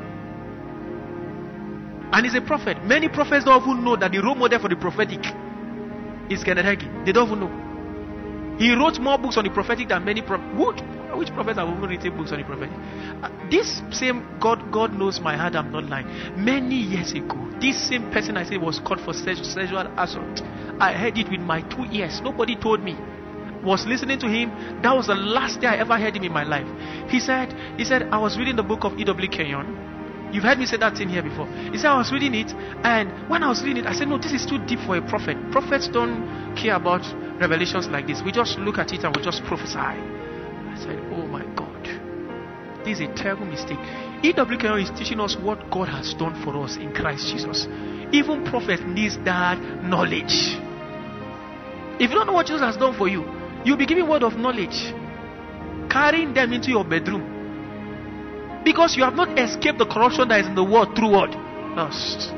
And he's a prophet. Many prophets don't even know that the role model for the prophetic is Kenneth Hagin. They don't even know. He wrote more books on the prophetic than many prophets. Which prophets have even written books on the prophetic? This same God knows my heart, I'm not lying. Many years ago, this same person I said was caught for sexual assault. I heard it with my 2 ears. Nobody told me. Was listening to him. That was the last day I ever heard him in my life. He said, I was reading the book of E.W. Kenyon, You've heard me say that thing here before. He said, I was reading it, and when I was reading it, I said, no, this is too deep for a prophet. Prophets don't care about revelations like this. We just look at it and we just prophesy. I said, oh my God. This is a terrible mistake. E.W. Kenyon is teaching us what God has done for us in Christ Jesus. Even prophet needs that knowledge. If you don't know what Jesus has done for you, you'll be giving word of knowledge, carrying them into your bedroom. Because you have not escaped the corruption that is in the world through what? Lust.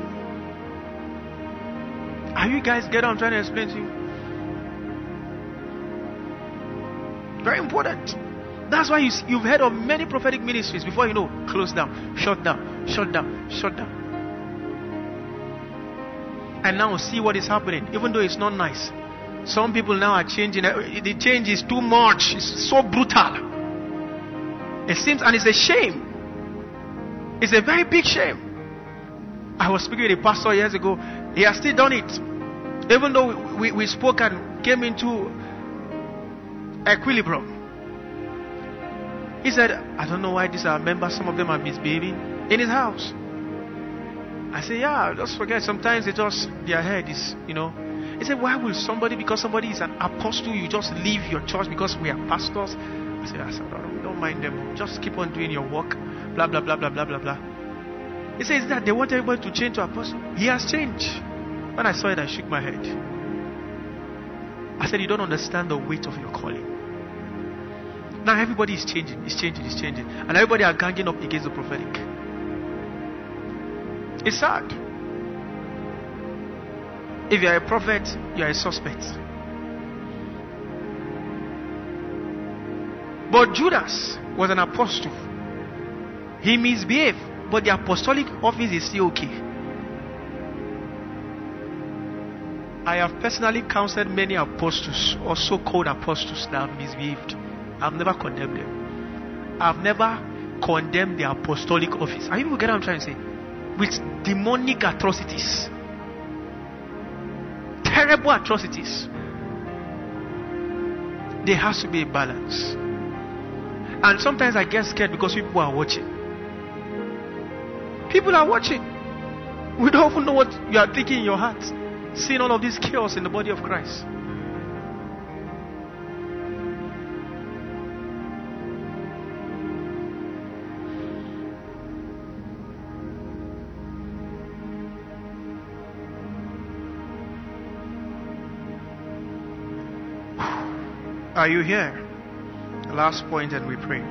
Are you guys getting what I'm trying to explain to you? Very important. That's why you've heard of many prophetic ministries before you know, close down, shut down, shut down, shut down. And now see what is happening, even though it's not nice. Some people now are changing. The change is too much. It's so brutal. It seems, and it's a shame. It's a very big shame. I was speaking with a pastor years ago. He has still done it. Even though we spoke and came into equilibrium. He said, I don't know why these are members, some of them are misbehaving in his house. I said, yeah, just forget. Sometimes they just, their head is, He said, why will somebody, because somebody is an apostle, you just leave your church because we are pastors? I said, don't mind them. Just keep on doing your work. Blah, blah, blah, blah, blah, blah, blah. He says that they want everybody to change to apostle. He has changed. When I saw it, I shook my head. I said, you don't understand the weight of your calling. Now everybody is changing. And everybody are ganging up against the prophetic. It's sad. If you are a prophet, you are a suspect. But Judas was an apostle. He misbehaved, but the apostolic office is still okay. I have personally counseled many apostles, or so-called apostles, that have misbehaved. I've never condemned them. I've never condemned the apostolic office. Are you people get what I'm trying to say? With demonic atrocities. Terrible atrocities. There has to be a balance. And sometimes I get scared because people are watching. People are watching. We don't even know what you are thinking in your heart, seeing all of this chaos in the body of Christ. Are you here? The last point, and we pray.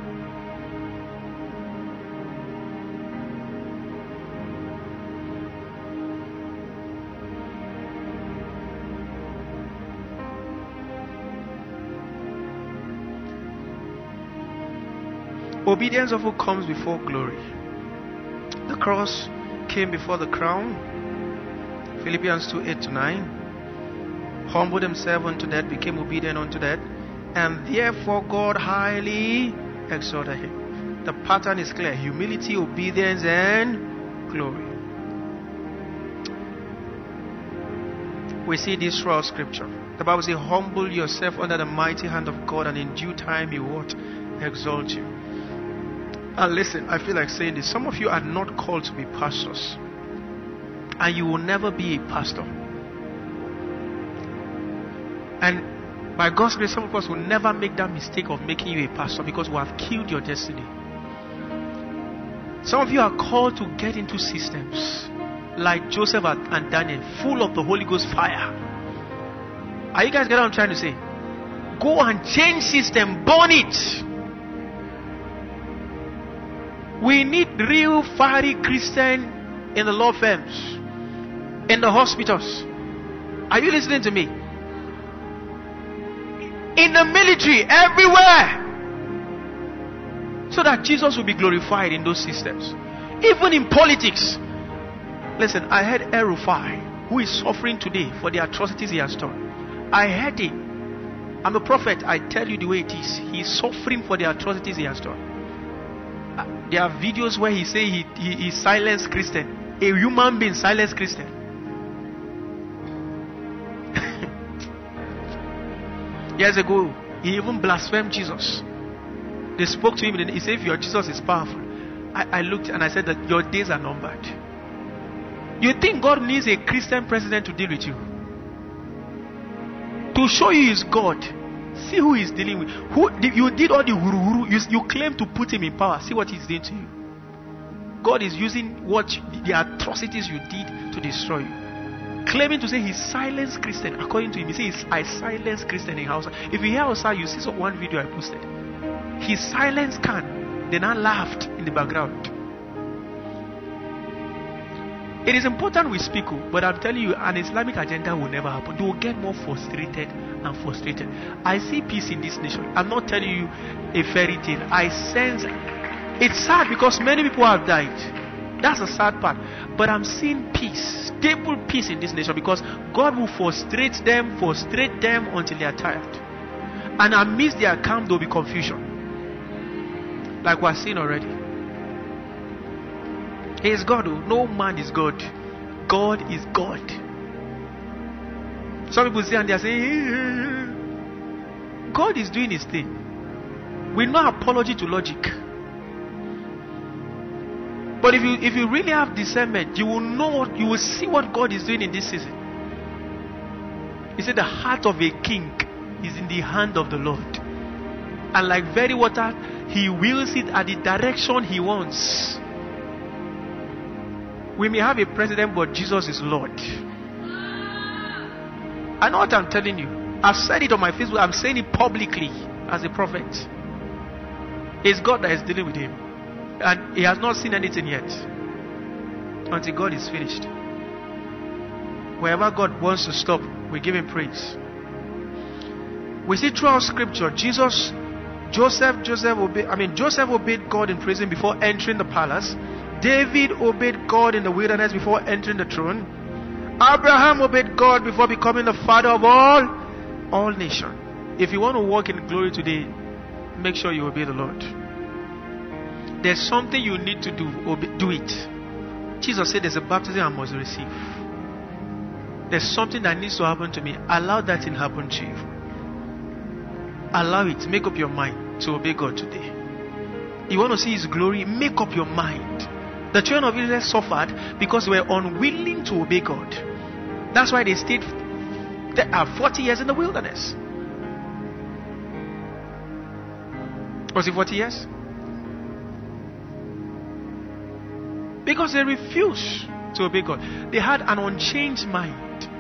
Obedience often comes before glory. The cross came before the crown. Philippians 2:8-9. Humbled himself unto death, became obedient unto death, and therefore God highly exalted him. The pattern is clear: humility, obedience, and glory. We see this throughout scripture. The Bible says, humble yourself under the mighty hand of God, and in due time he will exalt you. And listen, I feel like saying this. Some of you are not called to be pastors, and you will never be a pastor. And by God's grace, some of us will never make that mistake of making you a pastor, because we have killed your destiny. Some of you are called to get into systems like Joseph and Daniel, full of the Holy Ghost fire. Are you guys getting what I'm trying to say? Go and change system, burn it. We need real fiery Christian in the law firms, in the hospitals. Are you listening to me? In the military, everywhere, so that Jesus will be glorified in those systems. Even in politics. Listen, I heard El-Rufai, who is suffering today for the atrocities he has done. I heard him. I'm a prophet. I tell you the way it is. He's suffering for the atrocities he has done. There are videos where he say he silenced Christian. A human being silenced Christian. Years ago, he even blasphemed Jesus. They spoke to him and he said, if your Jesus is powerful, I looked and I said that your days are numbered. You think God needs a Christian president to deal with you? To show you He's God. See who He's dealing with. You did all the huru. You claim to put Him in power. See what He's doing to you. God is using the atrocities you did to destroy you. Claiming to say He silenced Christian. According to him, He says, I silenced Christian in Hausa. If you hear Hausa, you see one video I posted. He silenced Khan. Then I laughed in the background. It is important we speak, but I'm telling you, an Islamic agenda will never happen. They will get more frustrated and frustrated. I see peace in this nation. I'm not telling you a fairy tale. I sense it's sad because many people have died. That's the sad part. But I'm seeing peace, stable peace in this nation, because God will frustrate them until they are tired. And amidst their calm, there will be confusion. Like we're seeing already. He is God. No man is God. God is God. Some people say and they are saying, God is doing His thing. With no apology to logic. But if you really have discernment, you will know, you will see what God is doing in this season. He said the heart of a king is in the hand of the Lord. And like very water, He wills it at the direction He wants. We may have a president, but Jesus is Lord. I know what I'm telling you. I've said it on my Facebook. I'm saying it publicly as a prophet. It's God that is dealing with him. And he has not seen anything yet. Until God is finished. Wherever God wants to stop, we give Him praise. We see throughout Scripture, Joseph obeyed God in prison before entering the palace. David obeyed God in the wilderness before entering the throne. Abraham obeyed God before becoming the father of all nations. If you want to walk in glory today, make sure you obey the Lord. There's something you need to do. Do it. Jesus said there's a baptism I must receive. There's something that needs to happen to me. Allow that thing happen to you. Allow it. Make up your mind to obey God today. You want to see His glory? Make up your mind. The children of Israel suffered because they were unwilling to obey God. That's why they stayed 40 years in the wilderness. Was it 40 years? Because they refused to obey God. They had an unchanged mind.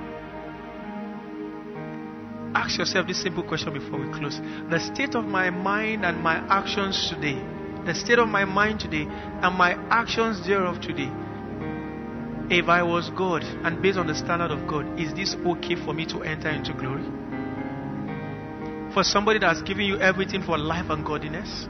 Ask yourself this simple question before we close. The state of my mind and my actions today, the state of my mind today and my actions thereof today, if I was God and based on the standard of God, is this okay for me to enter into glory? For somebody that's giving you everything for life and godliness?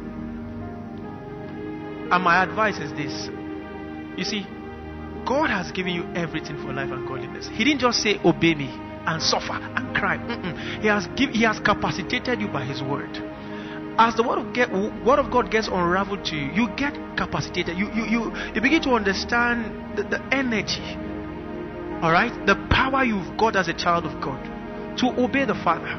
And my advice is this. You see, God has given you everything for life and godliness. He didn't just say, obey me and suffer and cry. He has capacitated you by His word. As the word of God gets unraveled to you, you get capacitated. You begin to understand the energy. Alright? The power you've got as a child of God to obey the Father.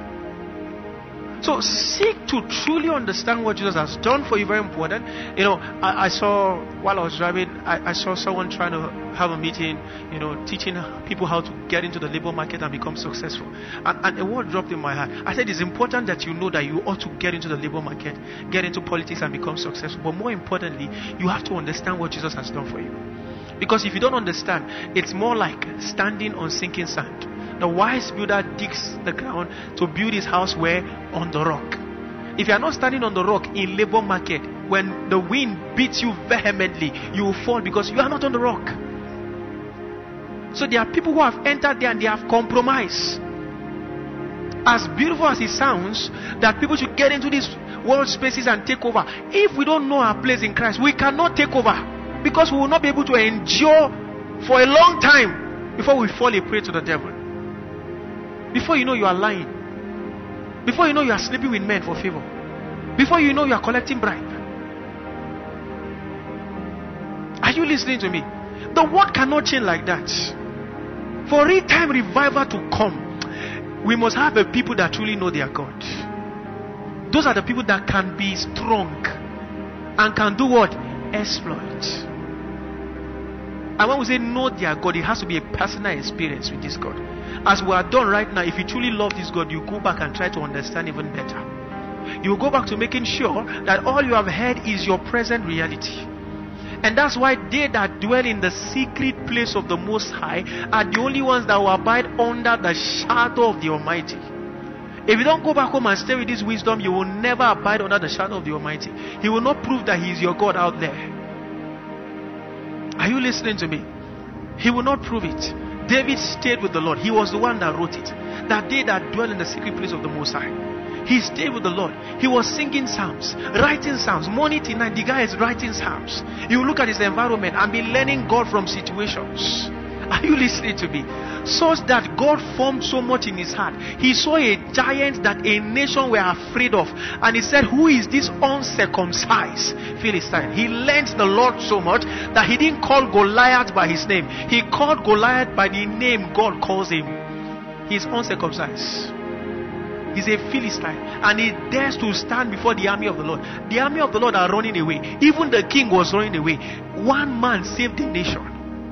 So seek to truly understand what Jesus has done for you. Very important. You know, I saw while I was driving, I saw someone trying to have a meeting, you know, teaching people how to get into the labor market and become successful. And a word dropped in my heart. I said it's important that you know that you ought to get into the labor market, get into politics and become successful. But more importantly, you have to understand what Jesus has done for you. Because if you don't understand, it's more like standing on sinking sand. The wise builder digs the ground to build his house where? On the rock. If you are not standing on the rock in labor market, when the wind beats you vehemently, you will fall because you are not on the rock. So there are people who have entered there and they have compromised. As beautiful as it sounds, that people should get into these world spaces and take over. If we don't know our place in Christ, we cannot take over. Because we will not be able to endure for a long time before we fall a prey to the devil. Before you know, you are lying. Before you know, you are sleeping with men for favor. Before you know, you are collecting bribe. Are you listening to me? The world cannot change like that. For real time revival to come, we must have a people that truly know their God. Those are the people that can be strong and can do what? exploit. And when we say know their God, it has to be a personal experience with this God. As we are done right now, if you truly love this God, you go back and try to understand even better. You will go back to making sure that all you have heard is your present reality. And that's why they that dwell in the secret place of the Most High are the only ones that will abide under the shadow of the Almighty. If you don't go back home and stay with this wisdom, you will never abide under the shadow of the Almighty. He will not prove that He is your God out there. Are you listening to me? He will not prove it. David stayed with the Lord. He was the one that wrote it. That they that dwell in the secret place of the Most High. He stayed with the Lord. He was singing psalms, writing psalms, morning till night. The guy is writing psalms. You look at his environment and be learning God from situations. Are you listening to me? Such that God formed so much in his heart. He saw a giant that a nation were afraid of. And he said, who is this uncircumcised Philistine? He learned the Lord so much that he didn't call Goliath by his name. He called Goliath by the name God calls him. He is uncircumcised. He's a Philistine. And he dares to stand before the army of the Lord. The army of the Lord are running away. Even the king was running away. One man saved the nation.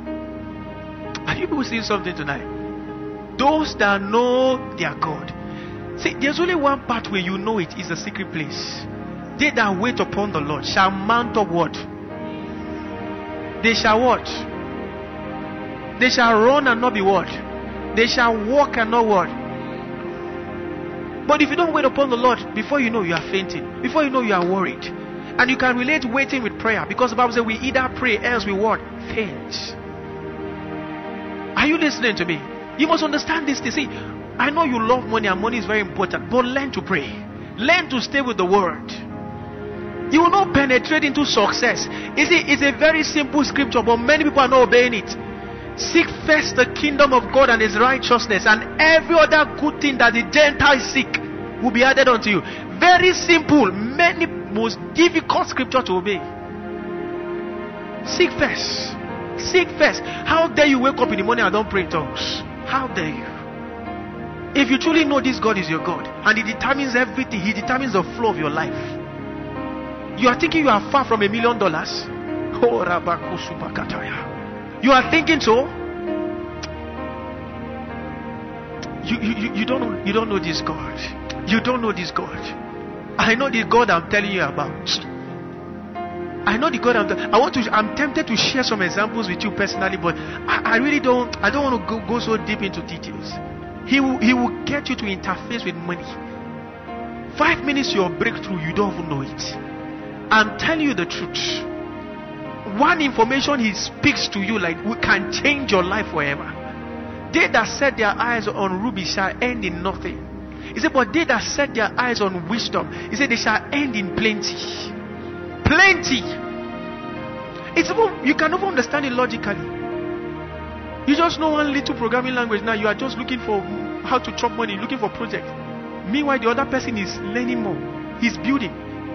Are you people seeing something tonight? Those that know their God. See, there's only one part where you know it is a secret place. They that wait upon the Lord shall mount up what? They shall what? They shall run and not be what? They shall walk and not what? But if you don't wait upon the Lord, before you know you are fainting. Before you know you are worried. And you can relate waiting with prayer. Because the Bible says we either pray, else we what? Faint. Are you listening to me? You must understand this. See, I know you love money and money is very important. But learn to pray. Learn to stay with the word. You will not penetrate into success. It's a very simple scripture, but many people are not obeying it. Seek first the kingdom of God and his righteousness, and every other good thing that the Gentiles seek will be added unto you. Very simple, many most difficult scripture to obey. Seek first. Seek first. How dare you wake up in the morning and don't pray in tongues? How dare you? If you truly know this God is your God and he determines everything, he determines the flow of your life. You are thinking you are far from $1 million? Oh, Rabakusubakataya. You are thinking so? You don't know this God. You don't know this God. I know the God I'm telling you about. I know the God I'm tempted to share some examples with you personally, but I really don't. I don't want to go so deep into details. He will get you to interface with money. 5 minutes your breakthrough, you don't even know it. I'm telling you the truth. One information he speaks to you like we can change your life forever. They that set their eyes on ruby shall end in nothing. He said, but they that set their eyes on wisdom, he said, they shall end in plenty. Plenty. It's even, you can never understand it logically. You just know one little programming language now. You are just looking for how to chop money, looking for project. Meanwhile, the other person is learning more. He's building.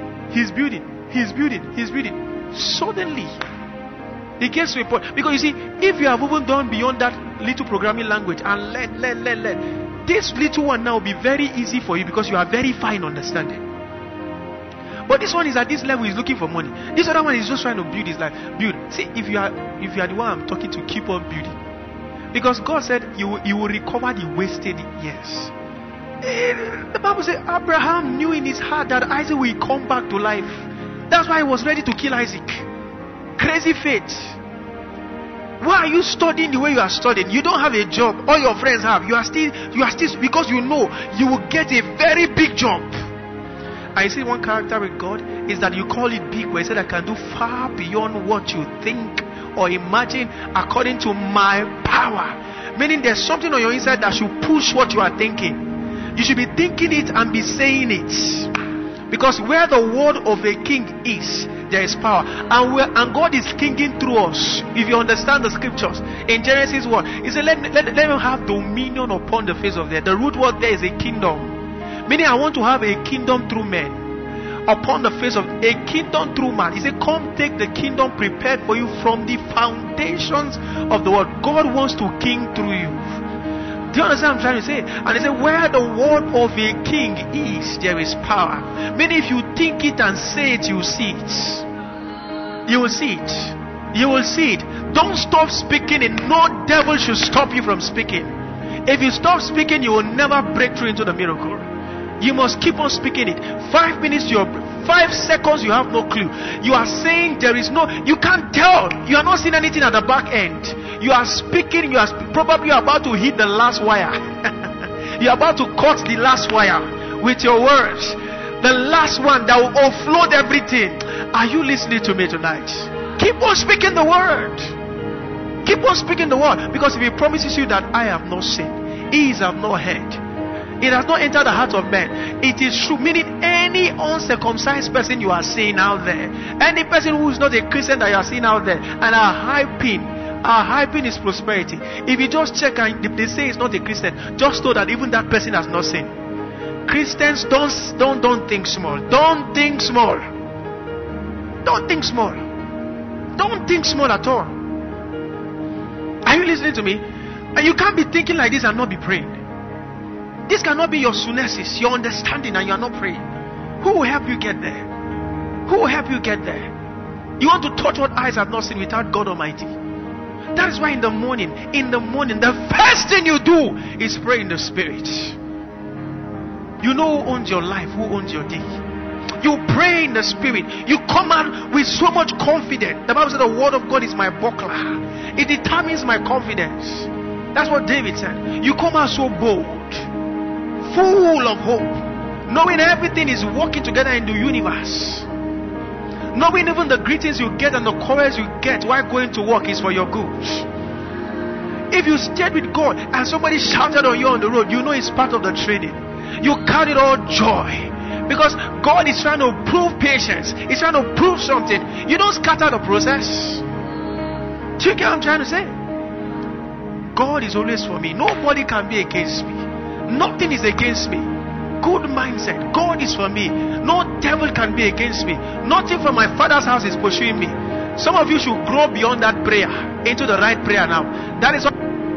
Suddenly, it gets to a point. Because you see, if you have even done beyond that little programming language and learn, this little one now will be very easy for you because you are very fine understanding. But this one is at this level, he's looking for money. This other one is just trying to build his life. Build. See, if you are the one I'm talking to, keep on building. Because God said you will recover the wasted years. The Bible says Abraham knew in his heart that Isaac will come back to life. That's why he was ready to kill Isaac. Crazy faith. Why are you studying the way you are studying? You don't have a job. All your friends have. You are still because you know you will get a very big job. I see one character with God is that you call it big, but he said I can do far beyond what you think or imagine according to my power. Meaning there's something on your inside that should push what you are thinking. You should be thinking it and be saying it. Because where the word of a king is, there is power. And God is kinging through us. If you understand the scriptures. In Genesis 1, he said, let them have dominion upon the face of the earth. The root word there is a kingdom. Meaning I want to have a kingdom through men. Upon the face of a kingdom through man. He said, come take the kingdom prepared for you from the foundations of the world. God wants to king through you. Do you understand what I'm trying to say? And he said, where the word of a king is, there is power. Meaning if you think it and say it, you see it. You will see it. You will see it. Don't stop speaking it. No devil should stop you from speaking. If you stop speaking, you will never break through into the miracle. You must keep on speaking it. 5 minutes, 5 seconds, you have no clue. You are saying there is no, you can't tell. You are not seeing anything at the back end. You are speaking, probably about to hit the last wire. You are about to cut the last wire with your words. The last one that will offload everything. Are you listening to me tonight? Keep on speaking the word. Keep on speaking the word. Because if he promises you that I have not seen, ears have not heard, it has not entered the heart of man, it is true. Meaning any uncircumcised person you are seeing out there, any person who is not a Christian that you are seeing out there, and are hyping his prosperity. If you just check and if they say it's not a Christian, just know that even that person has not seen. Christians, don't think small. Don't think small. Don't think small. Don't think small at all. Are you listening to me? And you can't be thinking like this and not be praying. This cannot be your sunesis, your understanding, and you are not praying. Who will help you get there? Who will help you get there? You want to touch what eyes have not seen without God Almighty. That is why in the morning, the first thing you do is pray in the Spirit. You know who owns your life, who owns your day. You pray in the Spirit. You come out with so much confidence. The Bible said the word of God is my buckler. It determines my confidence. That's what David said. You come out so bold, full of hope, knowing everything is working together in the universe, knowing even the greetings you get and the chorus you get while going to work is for your good. If you stayed with God and somebody shouted on you on the road, you know it's part of the training. You count it all joy, because God is trying to prove patience. He's trying to prove something. You don't scatter the process. Do you get what I'm trying to say? God is always for me. Nobody can be against me. Nothing is against me. Good mindset. God is for me. No devil can be against me. Nothing from my Father's house is pursuing me. Some of you should grow beyond that prayer into the right prayer now. That is what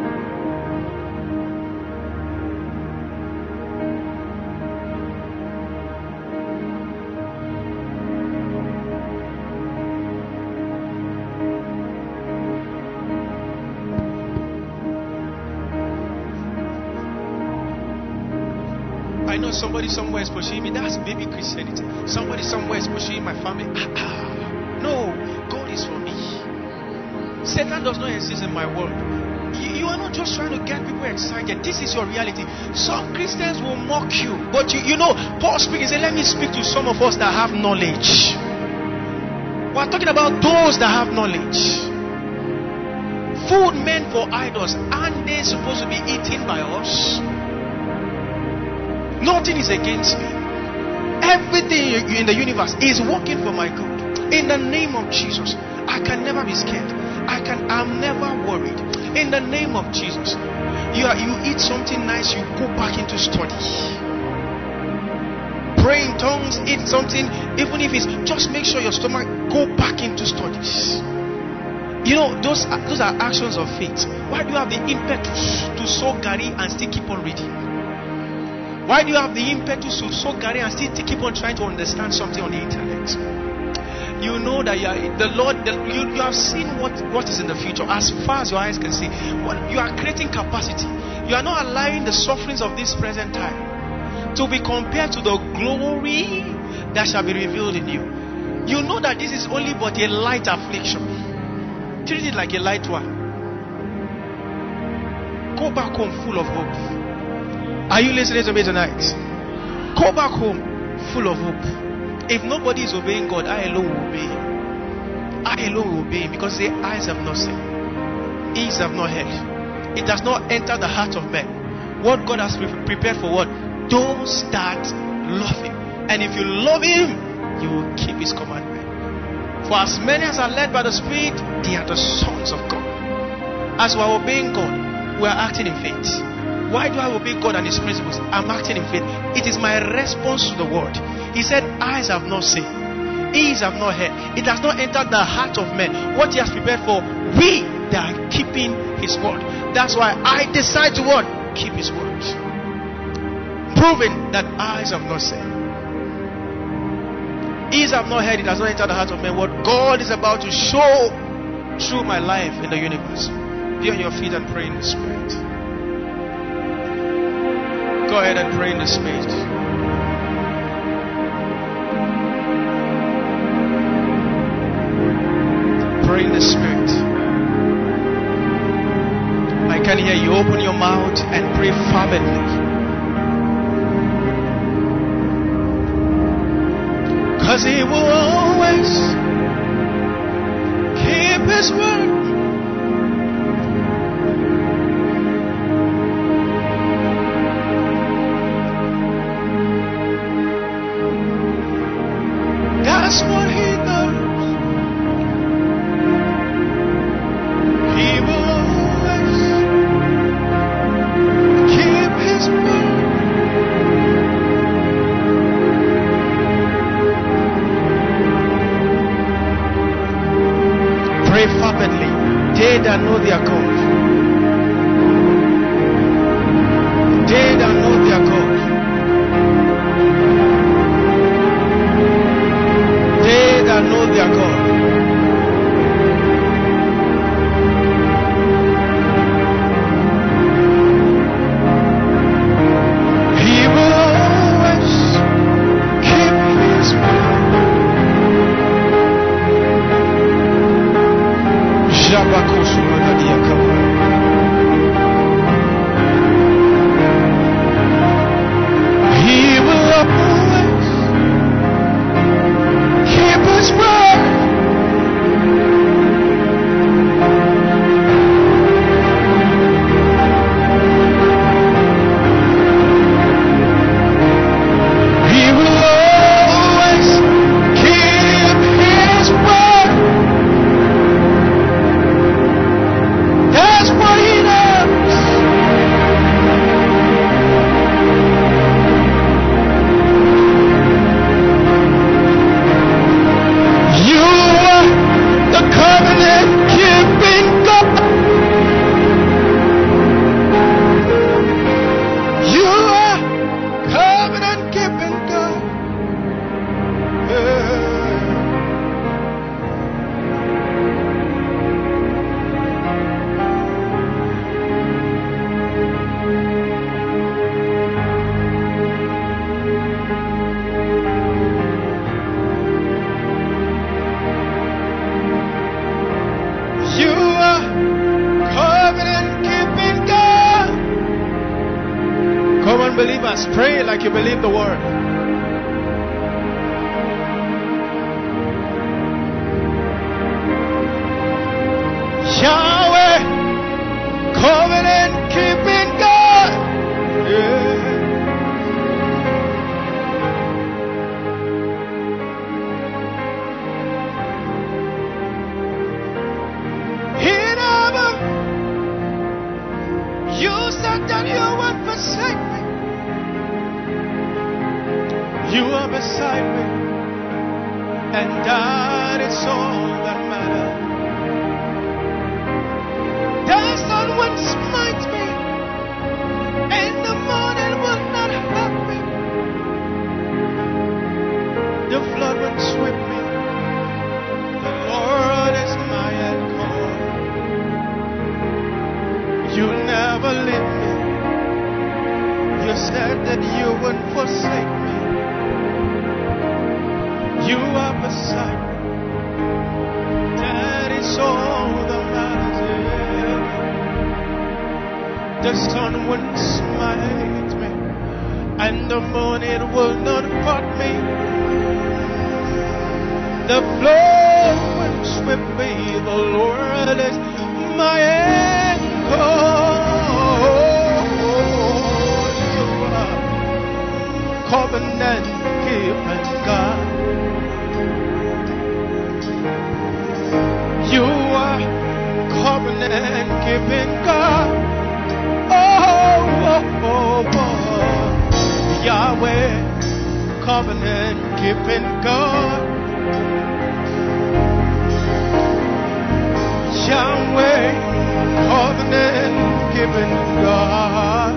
somebody somewhere is pursuing me. That's baby Christianity. Somebody somewhere is pursuing my family. No, God is for me. Satan does not exist in my world. You are not just trying to get people excited. This is your reality. Some Christians will mock you, but you know, Paul speaking, say, let me speak to some of us that have knowledge. We're talking about those that have knowledge. Food meant for idols, aren't they supposed to be eaten by us? Nothing is against me. Everything in the universe is working for my good. In the name of Jesus, I can never be scared. I'm never worried. In the name of Jesus, you eat something nice, you go back into study. Pray in tongues, eat something, even if it's just make sure your stomach, go back into studies. You know, those are actions of faith. Why do you have the impetus to sow gari and still keep on reading? Why do you have the impetus to sow gari and still keep on trying to understand something on the internet? You know that you have seen what is in the future as far as your eyes can see. You are creating capacity. You are not allowing the sufferings of this present time to be compared to the glory that shall be revealed in you. You know that this is only but a light affliction. Treat it like a light one. Go back home full of hope. Are you listening to me tonight? Go back home full of hope. If nobody is obeying God, I alone will obey Him. I alone will obey Him, because the eyes have not seen, ears have not heard. It does not enter the heart of man. What God has prepared for what? Those that love Him. And if you love Him, you will keep His commandment. For as many as are led by the Spirit, they are the sons of God. As we are obeying God, we are acting in faith. Why do I obey God and His principles? I'm acting in faith. It is my response to the word. He said, eyes have not seen, ears have not heard. It has not entered the heart of men what He has prepared for we that are keeping His word. That's why I decide to what? Keep His word. Proving that eyes have not seen, Ears have not heard, it has not entered the heart of man what God is about to show through my life in the universe. Be on your feet and pray in the Spirit. Go ahead and pray in the Spirit. Pray in the Spirit. I can hear you. Open your mouth and pray fervently. Because He will always keep His word. That's what He does. He will always keep His word. Pray fervently. They that know their God. They that know their God. They that know their God. He will always keep His word. He will always keep His word. He will always keep His word. That's what He does. You are the covenant keeping God. You are covenant keeping God. You are covenant keeping God. Come on, believers, pray like you believe the word. Yahweh, covenant keeping God. Yeah. He never, you said that you would forsake me. You are beside me, and that is all that matters. The sun will smite me, and the morning will not hurt me. The flood will sweep me. The Lord is my anchor. You never leave me. You said that you wouldn't forsake me. You are beside me. That is all that matters. The sun won't smite me, and the morning will not hurt me. The flood will sweep me. The Lord is my anchor. You are covenant keeping God. You are covenant keeping God. Yahweh, covenant keeping God. Yahweh, covenant keeping God.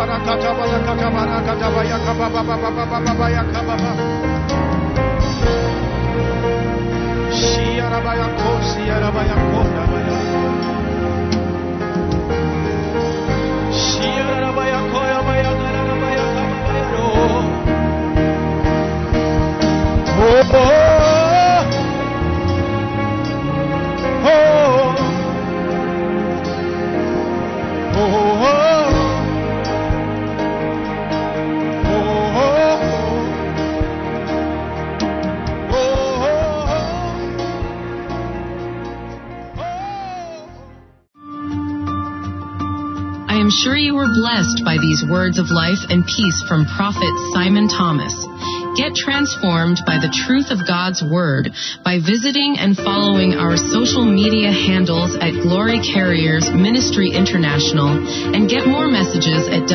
I am sure you were blessed by these words of life and peace from Prophet Simon Thomas. Get transformed by the truth of God's Word by visiting and following our social media handles at Glory Carriers Ministry International, and get more messages at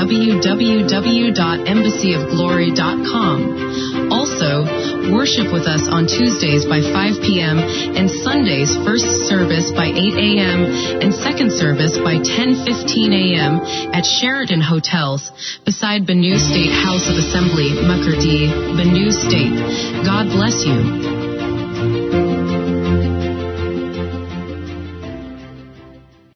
www.embassyofglory.com. Also, worship with us on Tuesdays by 5 p.m. and Sundays first service by 8 a.m. and second service by 10:15 a.m. at Sheraton Hotels beside Benue State House of Assembly, Makurdi, Benue State. God bless you.